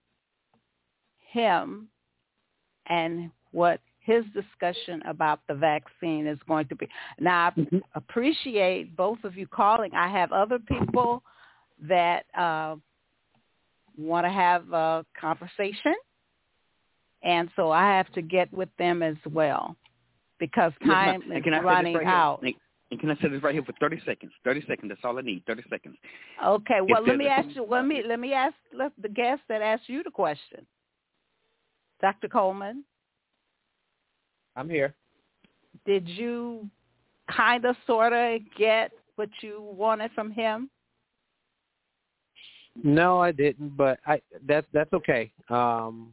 him and what his discussion about the vaccine is going to be. Now, I appreciate both of you calling. I have other people that want to have a conversation, and so I have to get with them as well because time is running out. And can I say this right here for 30 seconds? 30 seconds. That's all I need. 30 seconds. Okay. Well, let me ask you. Let me ask the guest that asked you the question. Dr. Coleman. I'm here. Did you kind of, sort of get what you wanted from him? No, I didn't, but that's okay. I'll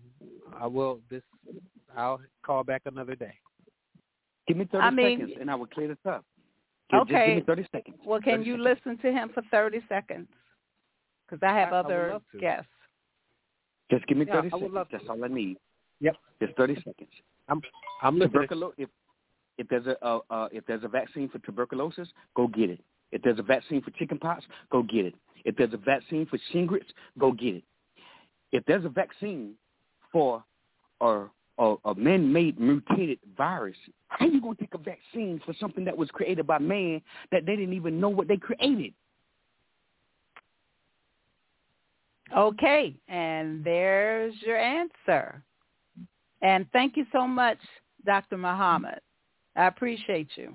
call back another day. Give me 30 seconds, and I will clear this up. Okay. Just give me 30 seconds. Well, can you listen to him for 30 seconds? Because I have other guests. Just give me 30 seconds. That's all I need. Yep. Just 30 seconds. I'm listening. If there's a vaccine for tuberculosis, go get it. If there's a vaccine for chickenpox, go get it. If there's a vaccine for shingles, go get it. If there's a vaccine for a man-made mutated virus, how are you going to take a vaccine for something that was created by man that they didn't even know what they created? Okay, and there's your answer. And thank you so much, Dr. Muhammad. I appreciate you.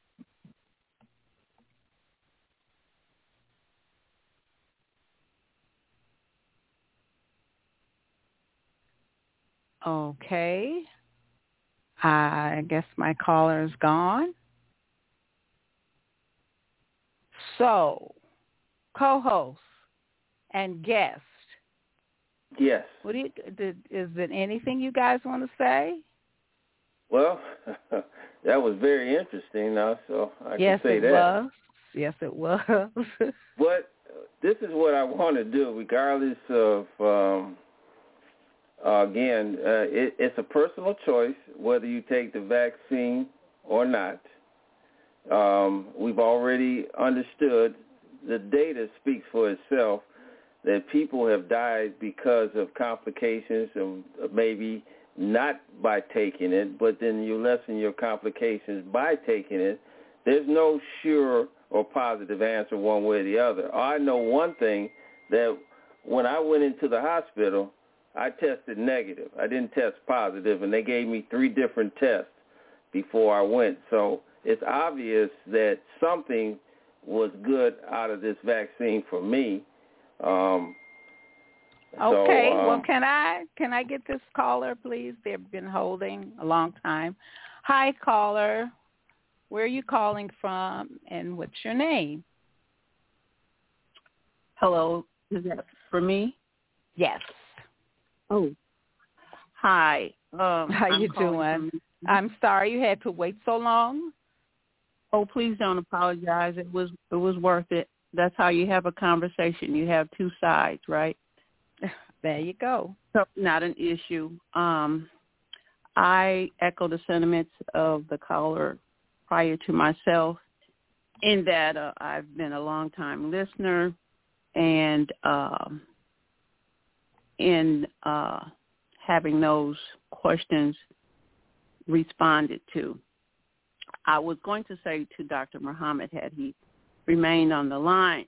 Okay. I guess my caller is gone. So, co-host and guest. Yes. Is there anything you guys want to say? Well, that was very interesting now, so I can say that. Yes, it was. But this is what I want to do, regardless of, it's a personal choice whether you take the vaccine or not. We've already understood, the data speaks for itself, that people have died because of complications, of maybe not by taking it, but then you lessen your complications by taking it. There's no sure or positive answer one way or the other. I know one thing, that when I went into the hospital, I tested negative. I didn't test positive, and they gave me 3 different tests before I went. So it's obvious that something was good out of this vaccine for me. Okay. Well, can I get this caller, please? They've been holding a long time. Hi, caller. Where are you calling from, and what's your name? Hello. Is that for me? Yes. Oh. Hi. How you doing? I'm sorry you had to wait so long. Oh, please don't apologize. It was worth it. That's how you have a conversation. You have 2 sides, right? There you go. So not an issue. I echo the sentiments of the caller prior to myself in that I've been a long-time listener and in having those questions responded to. I was going to say to Dr. Muhammad, had he remained on the line,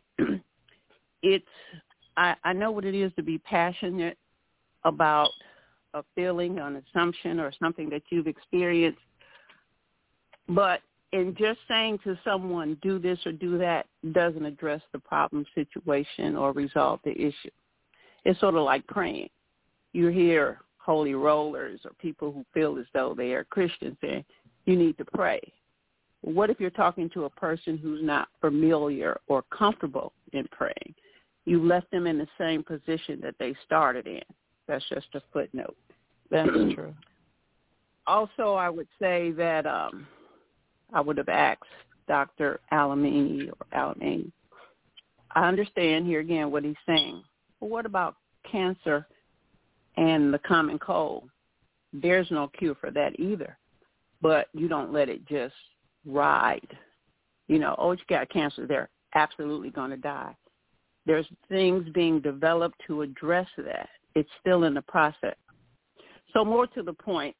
I know what it is to be passionate about a feeling, an assumption, or something that you've experienced. But in just saying to someone, do this or do that, doesn't address the problem, situation, or resolve the issue. It's sort of like praying. You hear holy rollers or people who feel as though they are Christians saying, you need to pray. What if you're talking to a person who's not familiar or comfortable in praying? You left them in the same position that they started in. That's just a footnote. That's true. Also, I would say that I would have asked Dr. Alamini or Alamini. I understand here again what he's saying. But what about cancer and the common cold? There's no cure for that either. But you don't let it just ride. You got cancer, they're absolutely going to die. There's things being developed to address that. It's still in the process. So more to the point,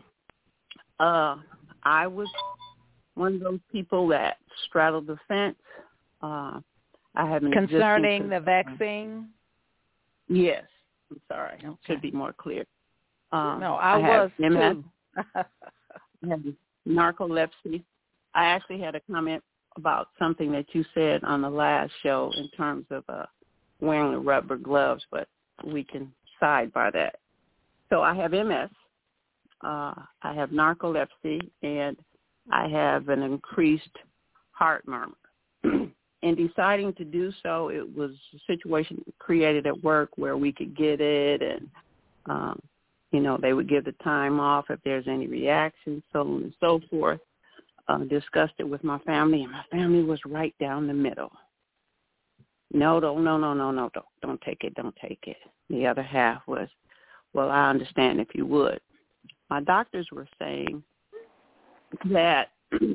I was one of those people that straddled the fence. I have an concerning the vaccine? Yes. I'm sorry. Okay. Should be more clear. No, I was too. I have narcolepsy. I actually had a comment about something that you said on the last show in terms of wearing the rubber gloves, but we can sidebar that. So I have MS, I have narcolepsy, and I have an increased heart murmur. In deciding to do so, it was a situation created at work where we could get it, and, they would give the time off if there's any reaction, so on and so forth. Discussed it with my family, and my family was right down the middle. No, don't take it. The other half was, well, I understand if you would. My doctors were saying that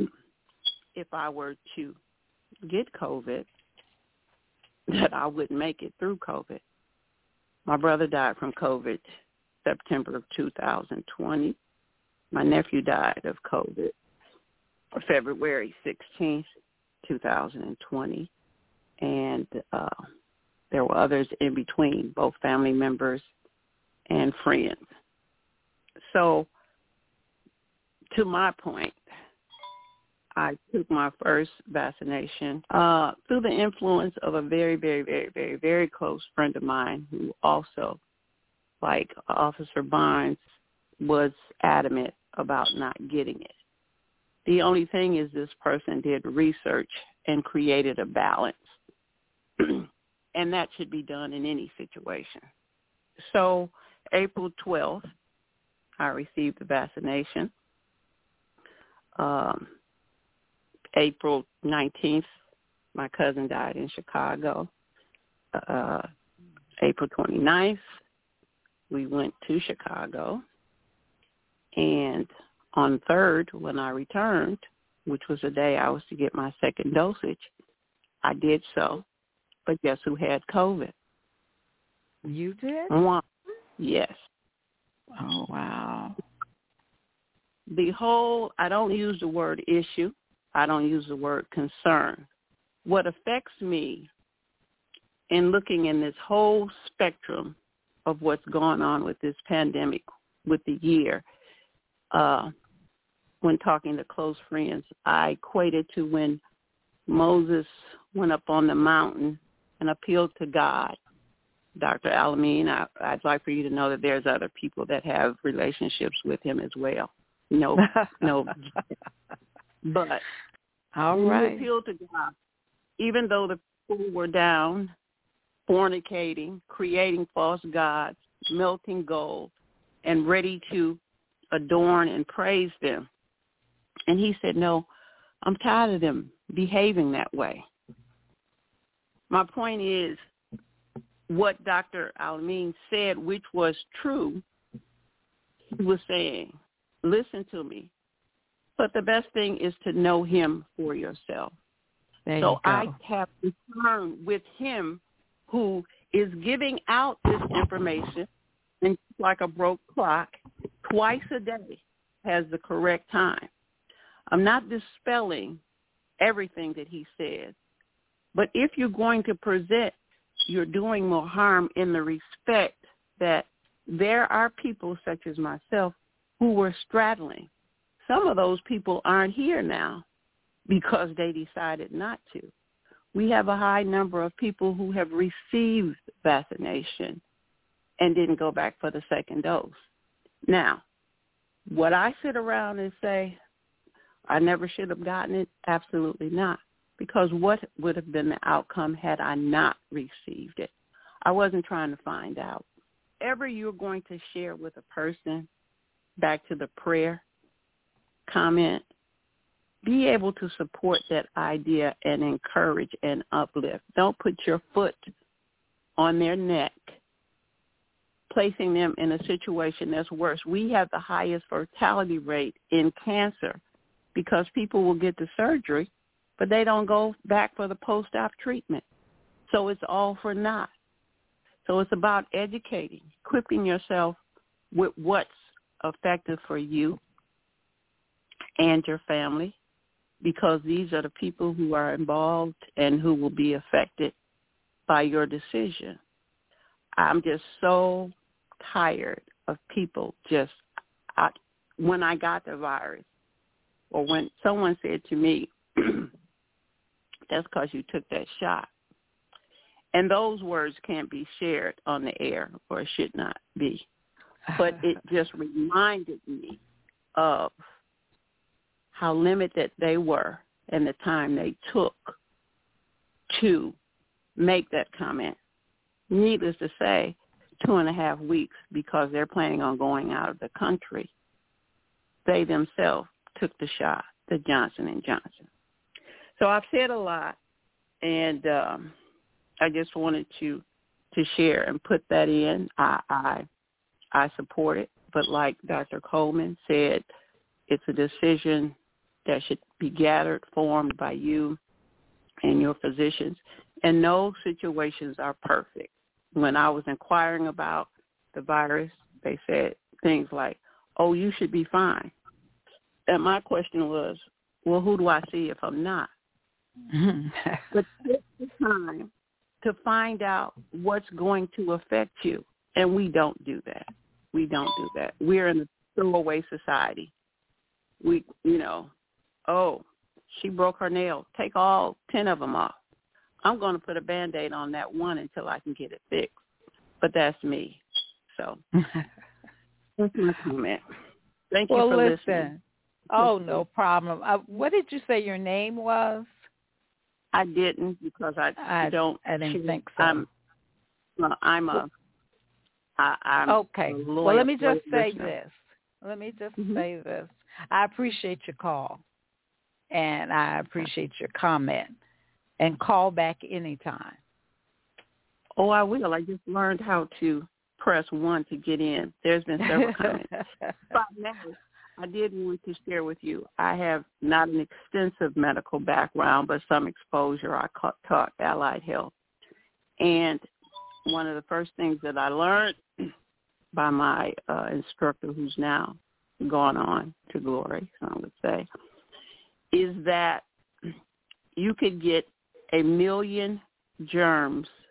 if I were to get COVID, that I wouldn't make it through COVID. My brother died from COVID September of 2020. My nephew died of COVID February 16th, 2020. And there were others in between, both family members and friends. So to my point, I took my first vaccination through the influence of a very, very, very, very, very close friend of mine who also, like Officer Barnes, was adamant about not getting it. The only thing is this person did research and created a balance, and that should be done in any situation. So April 12th, I received the vaccination. April 19th, my cousin died in Chicago. April 29th, we went to Chicago. And on 3rd, when I returned, which was the day I was to get my second dosage, I did so. But guess who had COVID? You did? Yes. Oh, wow. I don't use the word issue. I don't use the word concern. What affects me in looking in this whole spectrum of what's going on with this pandemic, with the year, when talking to close friends, I equated to when Moses went up on the mountain and appealed to God. Dr. Alameen, I'd like for you to know that there's other people that have relationships with him as well. No. But all right. He appealed to God. Even though the people were down, fornicating, creating false gods, melting gold, and ready to adorn and praise them. And he said, no, I'm tired of them behaving that way. My point is what Dr. Alameen said, which was true. He was saying, listen to me, but the best thing is to know him for yourself. So I have concern with him who is giving out this information, and like a broke clock, twice a day has the correct time. I'm not dispelling everything that he said, but if you're going to present, you're doing more harm in the respect that there are people such as myself who were straddling. Some of those people aren't here now because they decided not to. We have a high number of people who have received vaccination and didn't go back for the second dose. Now, would I sit around and say, I never should have gotten it? Absolutely not. Because what would have been the outcome had I not received it? I wasn't trying to find out. Whatever you're going to share with a person, back to the prayer comment, be able to support that idea and encourage and uplift. Don't put your foot on their neck, placing them in a situation that's worse. We have the highest fertility rate in cancer because people will get the surgery, but they don't go back for the post-op treatment. So it's all for naught. So it's about educating, equipping yourself with what's effective for you and your family, because these are the people who are involved and who will be affected by your decision. I'm just so tired of people when I got the virus, or when someone said to me, that's because you took that shot. And those words can't be shared on the air, or should not be. But it just reminded me of how limited they were and the time they took to make that comment. Needless to say, 2.5 weeks, because they're planning on going out of the country. They themselves took the shot, the Johnson & Johnson. So I've said a lot, and I just wanted to share and put that in. I support it, but like Dr. Coleman said, it's a decision that should be gathered, formed by you and your physicians, and no situations are perfect. When I was inquiring about the virus, they said things like, oh, you should be fine. And my question was, well, who do I see if I'm not? But take the time to find out what's going to affect you, and we don't do that. We don't do that. We're in a throwaway society. Oh, she broke her nail. Take all 10 of them off. I'm going to put a Band-Aid on that one until I can get it fixed. But that's me. So that's my comment. Thank you for listening. Oh, no problem. What did you say your name was? I didn't, because I didn't think so. I'm okay. Well, let me just say this. Say this. I appreciate your call, and I appreciate your comment. And call back anytime. Oh, I will. I just learned how to press 1 to get in. There's been several comments. But now, I did want to share with you, I have not an extensive medical background, but some exposure. I taught allied health. And one of the first things that I learned by my instructor, who's now gone on to glory, some would say, is that you could get 1 million germs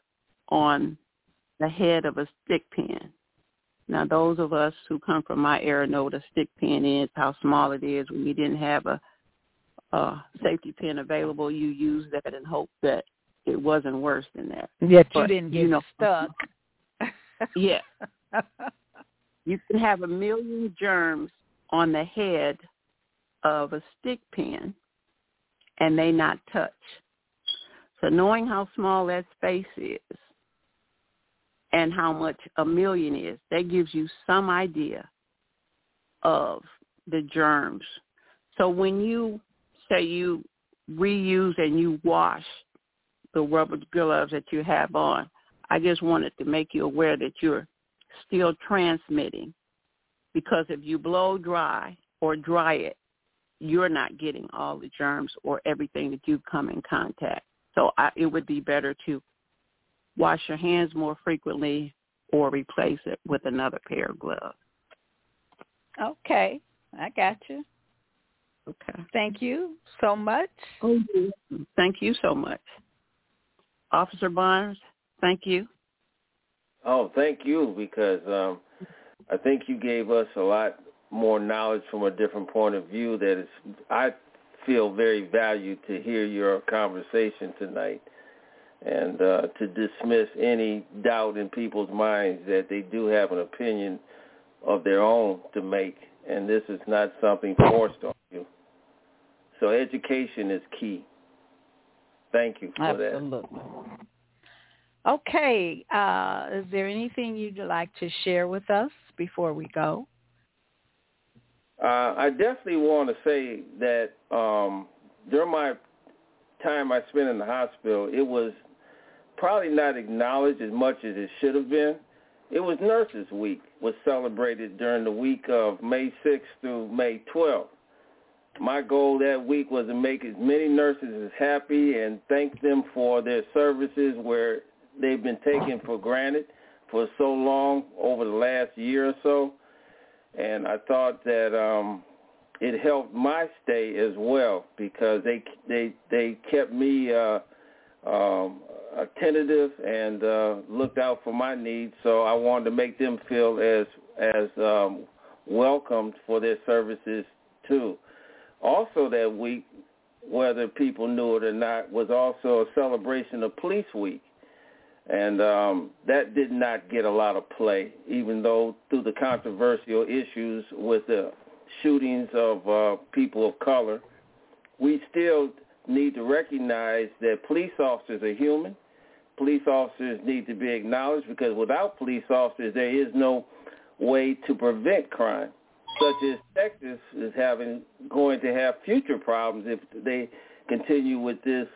on the head of a stick pin. Now, those of us who come from my era know what a stick pin is, how small it is. When you didn't have a safety pin available, you used that and hoped that it wasn't worse than that. Yet but, you didn't get stuck. Yeah. You can have 1 million germs on the head of a stick pin and they not touch. So knowing how small that space is and how much 1 million is, that gives you some idea of the germs. So when you say you reuse and you wash the rubber gloves that you have on, I just wanted to make you aware that you're still transmitting, because if you blow dry or dry it, you're not getting all the germs or everything that you come in contact. So it would be better to wash your hands more frequently or replace it with another pair of gloves. Okay, I got you. Okay. Thank you so much. Thank you so much. Officer Barnes, thank you. Oh, thank you, because I think you gave us a lot more knowledge from a different point of view that is, I feel very valued to hear your conversation tonight, and to dismiss any doubt in people's minds that they do have an opinion of their own to make, and this is not something forced on you. So education is key. Thank you for that. Absolutely. Okay. Is there anything you'd like to share with us before we go? I definitely want to say that during my time I spent in the hospital, it was probably not acknowledged as much as it should have been. It was Nurses Week, was celebrated during the week of May 6th through May 12th. My goal that week was to make as many nurses as happy and thank them for their services where they've been taken for granted for so long over the last year or so. And I thought that it helped my stay as well, because they kept me attentive and looked out for my needs. So I wanted to make them feel as welcomed for their services too. Also that week, whether people knew it or not, was also a celebration of Police Week. And that did not get a lot of play, even though through the controversial issues with the shootings of people of color, we still need to recognize that police officers are human. Police officers need to be acknowledged, because without police officers, there is no way to prevent crime, such as Texas is going to have future problems if they continue with this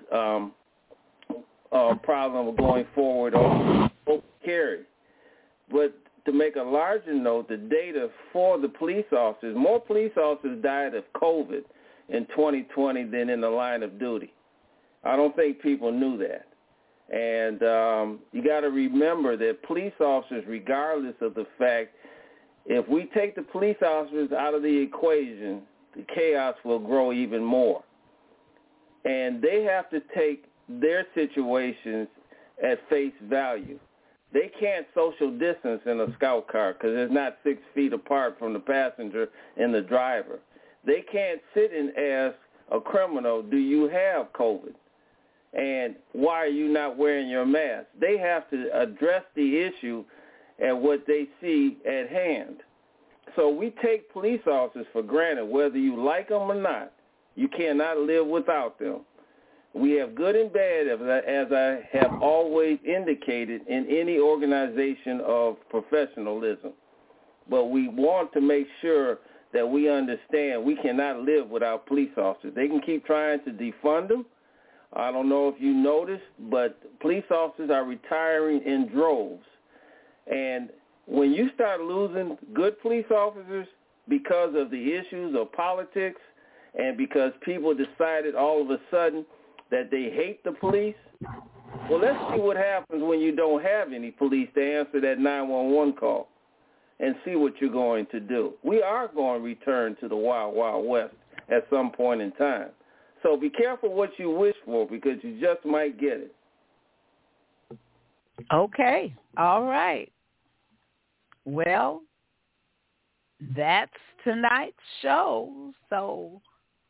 problem of going forward on carry. But to make a larger note, the data for the police officers, more police officers died of COVID in 2020 than in the line of duty. I don't think people knew that. And you got to remember that police officers, regardless of the fact, if we take the police officers out of the equation, the chaos will grow even more. And they have to take their situations at face value. They can't social distance in a scout car because it's not 6 feet apart from the passenger and the driver. They can't sit and ask a criminal, do you have COVID? And why are you not wearing your mask? They have to address the issue at what they see at hand. So we take police officers for granted, whether you like them or not. You cannot live without them. We have good and bad, as I have always indicated, in any organization of professionalism. But we want to make sure that we understand we cannot live without police officers. They can keep trying to defund them. I don't know if you noticed, but police officers are retiring in droves. And when you start losing good police officers because of the issues of politics and because people decided all of a sudden that they hate the police, well, let's see what happens when you don't have any police to answer that 911 call and see what you're going to do. We are going to return to the Wild Wild West at some point in time. So be careful what you wish for, because you just might get it. Okay. All right. Well, that's tonight's show. So,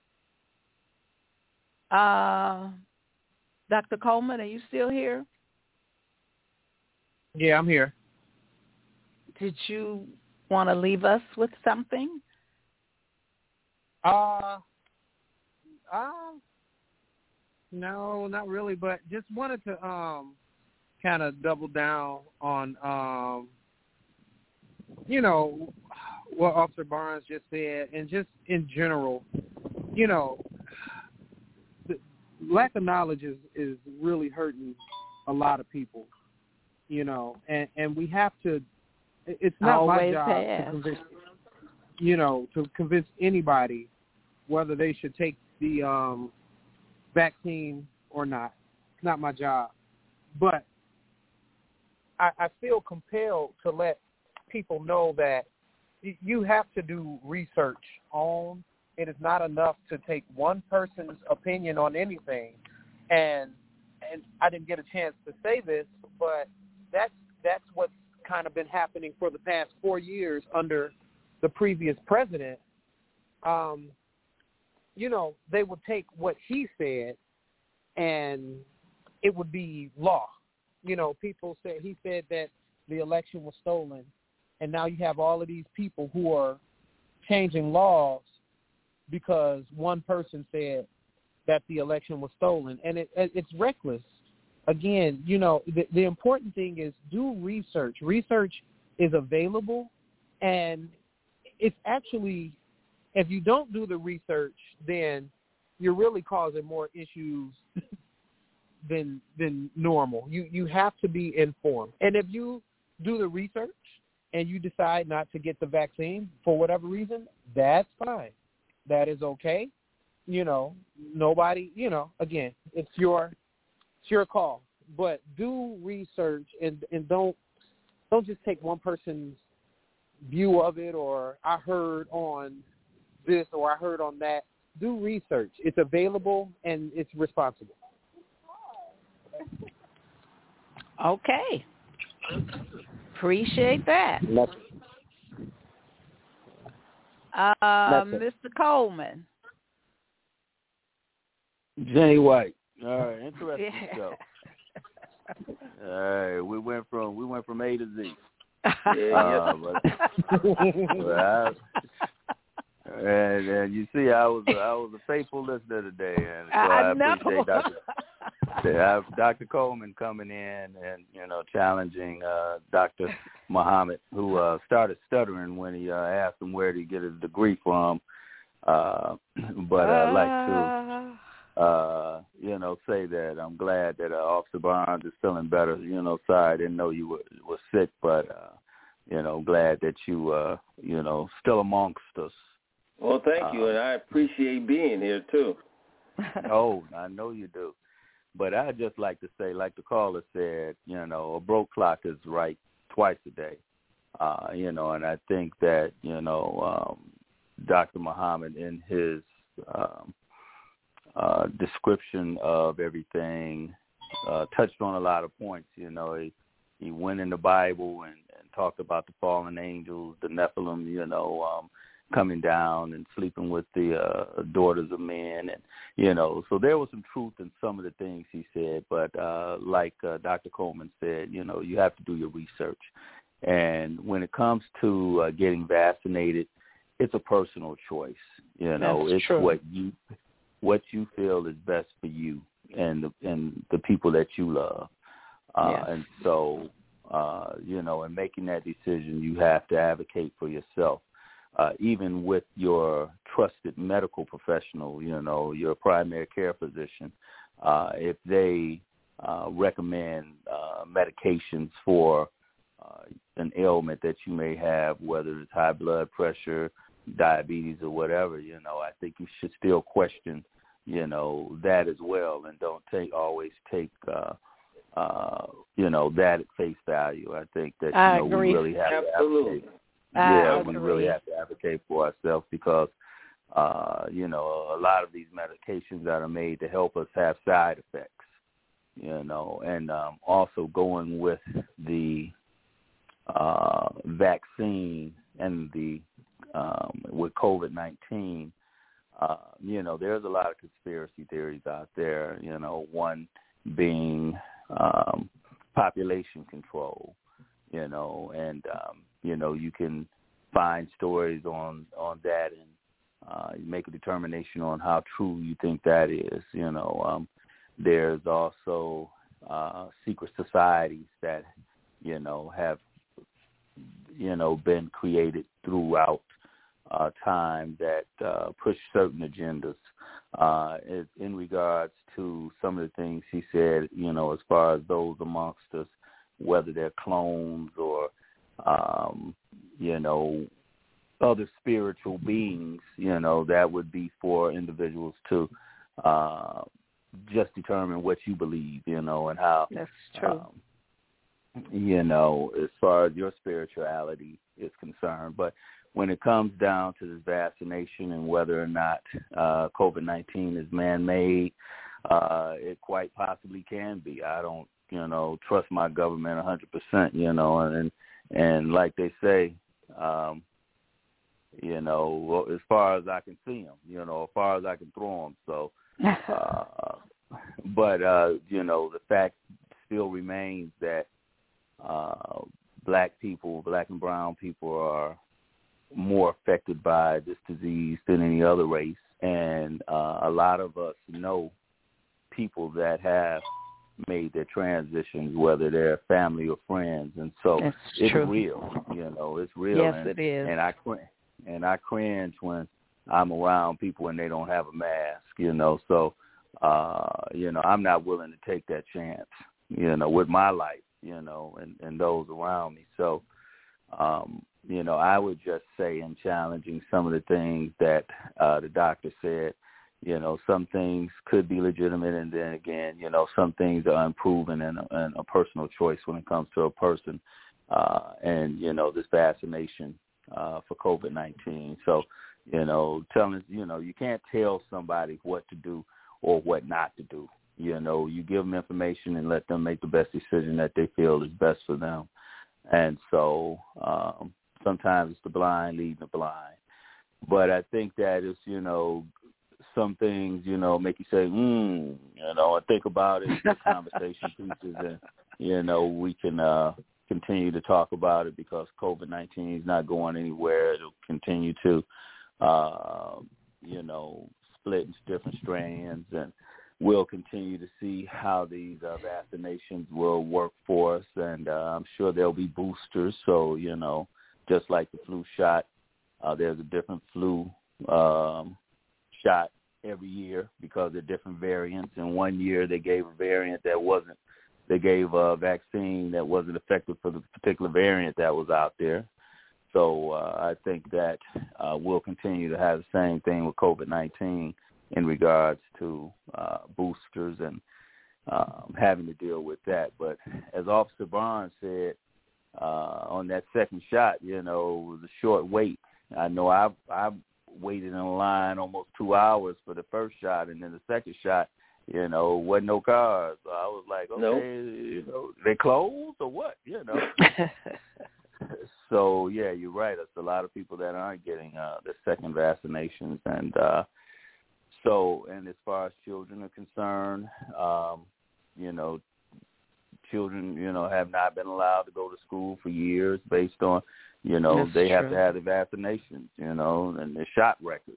Dr. Coleman, are you still here? Yeah, I'm here. Did you want to leave us with something? No, not really, but just wanted to kind of double down on what Officer Barnes just said, and just in general, the lack of knowledge is really hurting a lot of people, and we have to. It's not my job to convince anybody whether they should take the vaccine or not. It's not my job. But I feel compelled to let people know that you have to do research on. It is not enough to take one person's opinion on anything. And I didn't get a chance to say this, but that's what's kind of been happening for the past 4 years under the previous president. They would take what he said and it would be law. People said he said that the election was stolen, and now you have all of these people who are changing laws because one person said that the election was stolen, and it's reckless. Again, the important thing is do research. Research is available, and it's actually, if you don't do the research, then you're really causing more issues than normal. You have to be informed. And if you do the research and you decide not to get the vaccine for whatever reason, that's fine. That is okay. Nobody, again, it's your call. But do research and don't just take one person's view of it, or I heard on this or I heard on that. Do research. It's available and it's responsible. Okay. Appreciate that. Mr. Coleman. Jenny White. All right, interesting show. All right, we went from A to Z. And you see, I was a faithful listener today, and so I appreciate Dr. Coleman coming in and challenging Dr. Muhammad, who started stuttering when he asked him where did he get his degree from. But I'd like to say that I'm glad that Officer Barnes is feeling better. Sorry I didn't know you were sick, but glad that you still amongst us. Well, thank you, and I appreciate being here too. Oh, I know you do. But I'd just like to say, like the caller said, a broke clock is right twice a day. And I think that, Dr. Muhammad in his description of everything touched on a lot of points. He went in the Bible and talked about the fallen angels, the Nephilim, coming down and sleeping with the daughters of men. And, so there was some truth in some of the things he said. But like Dr. Coleman said, you have to do your research. And when it comes to getting vaccinated, it's a personal choice. It's true. What you feel is best for you and the people that you love. Yes. And so, in making that decision, you have to advocate for yourself. Even with your trusted medical professional, your primary care physician, if they recommend medications for an ailment that you may have, whether it's high blood pressure, diabetes, or whatever, I think you should still question, that as well, and don't always take that at face value. I think that we really have to advocate. We really have to advocate for ourselves because, a lot of these medications that are made to help us have side effects. you know, and also going with the vaccine and the with COVID-19, you know, there's a lot of conspiracy theories out there, you know, one being population control, you know, and, you know, you can find stories on that and make a determination on how true you think that is, you know. There's also secret societies that, you know, have, you know, been created throughout time that push certain agendas. In regards to some of the things he said, you know, as far as those amongst us, whether they're clones or, you know, other spiritual beings, you know, that would be for individuals to just determine what you believe, you know, and how. That's true. You know, as far as your spirituality is concerned. But when it comes down to this vaccination and whether or not COVID-19 is man-made, it quite possibly can be. I don't, you know, trust my government 100%, you know, and like they say, you know, as far as I can see them, you know, as far as I can throw them. So, but, you know, the fact still remains that black and brown people are more affected by this disease than any other race. And a lot of us know people that have made their transitions, whether they're family or friends. And so it's real, you know, it's real. Yes, and, it is. And I cringe when I'm around people and they don't have a mask, you know. So, you know, I'm not willing to take that chance, you know, with my life, you know, and those around me. So, you know, I would just say in challenging some of the things that the doctor said, you know, some things could be legitimate, and then again, you know, some things are unproven and a personal choice when it comes to a person, and, you know, this vaccination for COVID-19. So, you know, you can't tell somebody what to do or what not to do. You know, you give them information and let them make the best decision that they feel is best for them. And so sometimes it's the blind leading the blind. But I think that it's, you know, some things, you know, make you say, you know, and think about it, conversation pieces, and, you know, we can continue to talk about it because COVID-19 is not going anywhere. It'll continue to, you know, split into different strands, and we'll continue to see how these vaccinations will work for us, and I'm sure there'll be boosters. So, you know, just like the flu shot, there's a different flu shot every year because of different variants. And one year they gave a variant they gave a vaccine that wasn't effective for the particular variant that was out there. So I think that we'll continue to have the same thing with COVID-19 in regards to boosters and having to deal with that. But as Officer Barnes said, on that second shot, you know, it was a short wait. I know I waited in line almost 2 hours for the first shot, and then the second shot, you know, wasn't no cars. So I was like, okay, nope. You know, they closed or what, you know? So, yeah, you're right. There's a lot of people that aren't getting the second vaccinations. And and as far as children are concerned, you know, children, you know, have not been allowed to go to school for years based on, you know, That's they true. have to have the vaccinations, you know, and the shot records.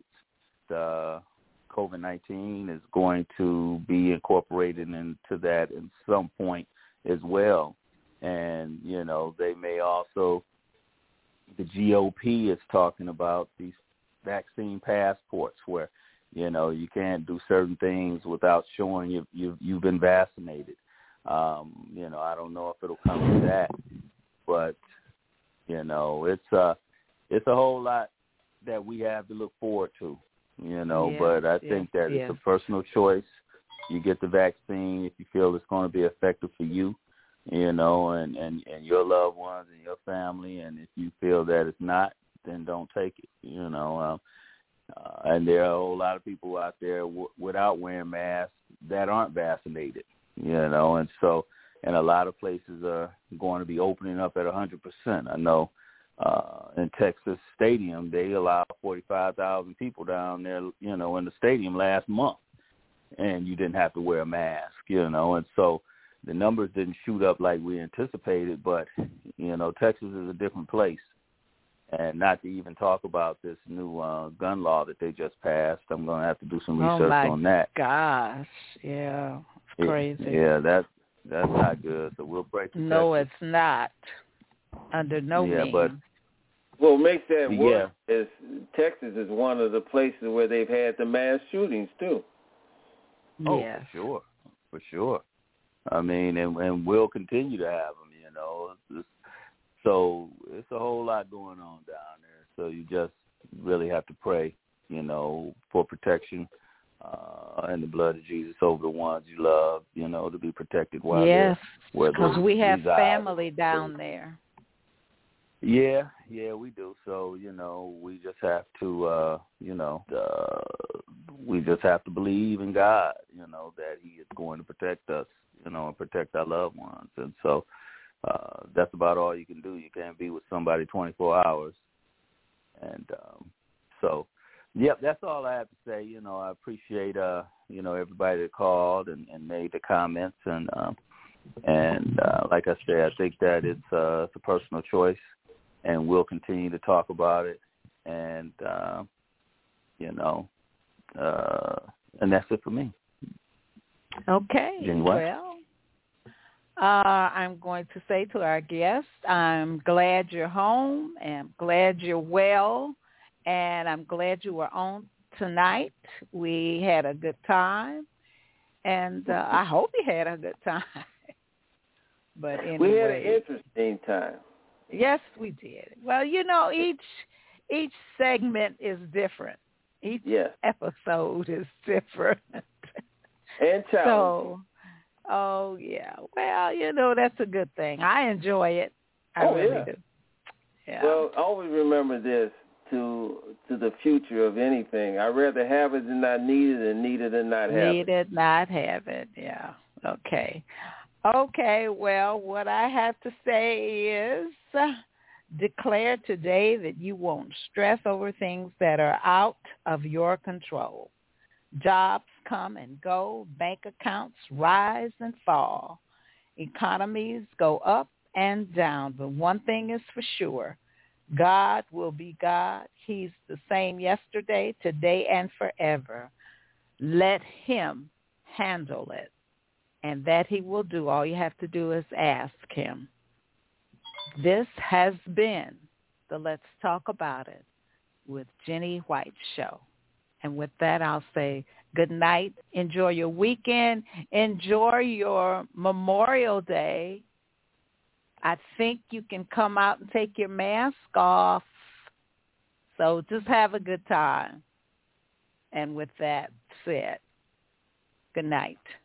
COVID-19 is going to be incorporated into that at some point as well. And, you know, they may also, the GOP is talking about these vaccine passports where, you know, you can't do certain things without showing you've been vaccinated. You know, I don't know if it'll come to that, but, you know, it's a whole lot that we have to look forward to, you know, yes, but I think that it's a personal choice. You get the vaccine if you feel it's going to be effective for you, you know, and your loved ones and your family, and if you feel that it's not, then don't take it, you know. And there are a whole lot of people out there without wearing masks that aren't vaccinated, And so, and a lot of places are going to be opening up at 100%. I know in Texas Stadium, they allowed 45,000 people down there, in the stadium last month, and you didn't have to wear a mask, and so the numbers didn't shoot up like we anticipated, but, Texas is a different place. And not to even talk about this new gun law that they just passed. I'm going to have to do some research on that. Oh, my gosh. Yeah. It's crazy. Yeah, that's not good. So we'll break the No, Texas. It's not. Under no means. But what makes that worse is Texas is one of the places where they've had the mass shootings, too. Oh, yes. For sure. I mean, and we'll continue to have them, So it's a whole lot going on down there. So you just really have to pray, for protection and the blood of Jesus over the ones you love, to be protected while yes, because we have family down there. Yeah, we do. So, we just have to, we just have to believe in God, that he is going to protect us, and protect our loved ones. And so, that's about all you can do. You can't be with somebody 24 hours. And so, that's all I have to say. I appreciate, everybody that called and made the comments. And like I said, I think that it's a personal choice, and we'll continue to talk about it. And, and that's it for me. Okay. Well, I'm going to say to our guests, I'm glad you're home, and I'm glad you're well, and I'm glad you were on tonight. We had a good time, and I hope you had a good time. But anyway, we had an interesting time. Yes, we did. Well, each segment is different. Each episode is different. And challenging. Oh, yeah. Well, that's a good thing. I enjoy it. I really do. Yeah. Well, always remember this to the future of anything. I'd rather have it than not need it, and need it than not have it. Need it, not have it. Yeah. Okay. Okay, well, what I have to say is declare today that you won't stress over things that are out of your control. Jobs come and go. Bank accounts rise and fall. Economies go up and down. But one thing is for sure. God will be God. He's the same yesterday, today, and forever. Let him handle it. And that he will do. All you have to do is ask him. This has been the Let's Talk About It with Jenny White show. And with that, I'll say good night. Enjoy your weekend. Enjoy your Memorial Day. I think you can come out and take your mask off. So just have a good time. And with that said, good night.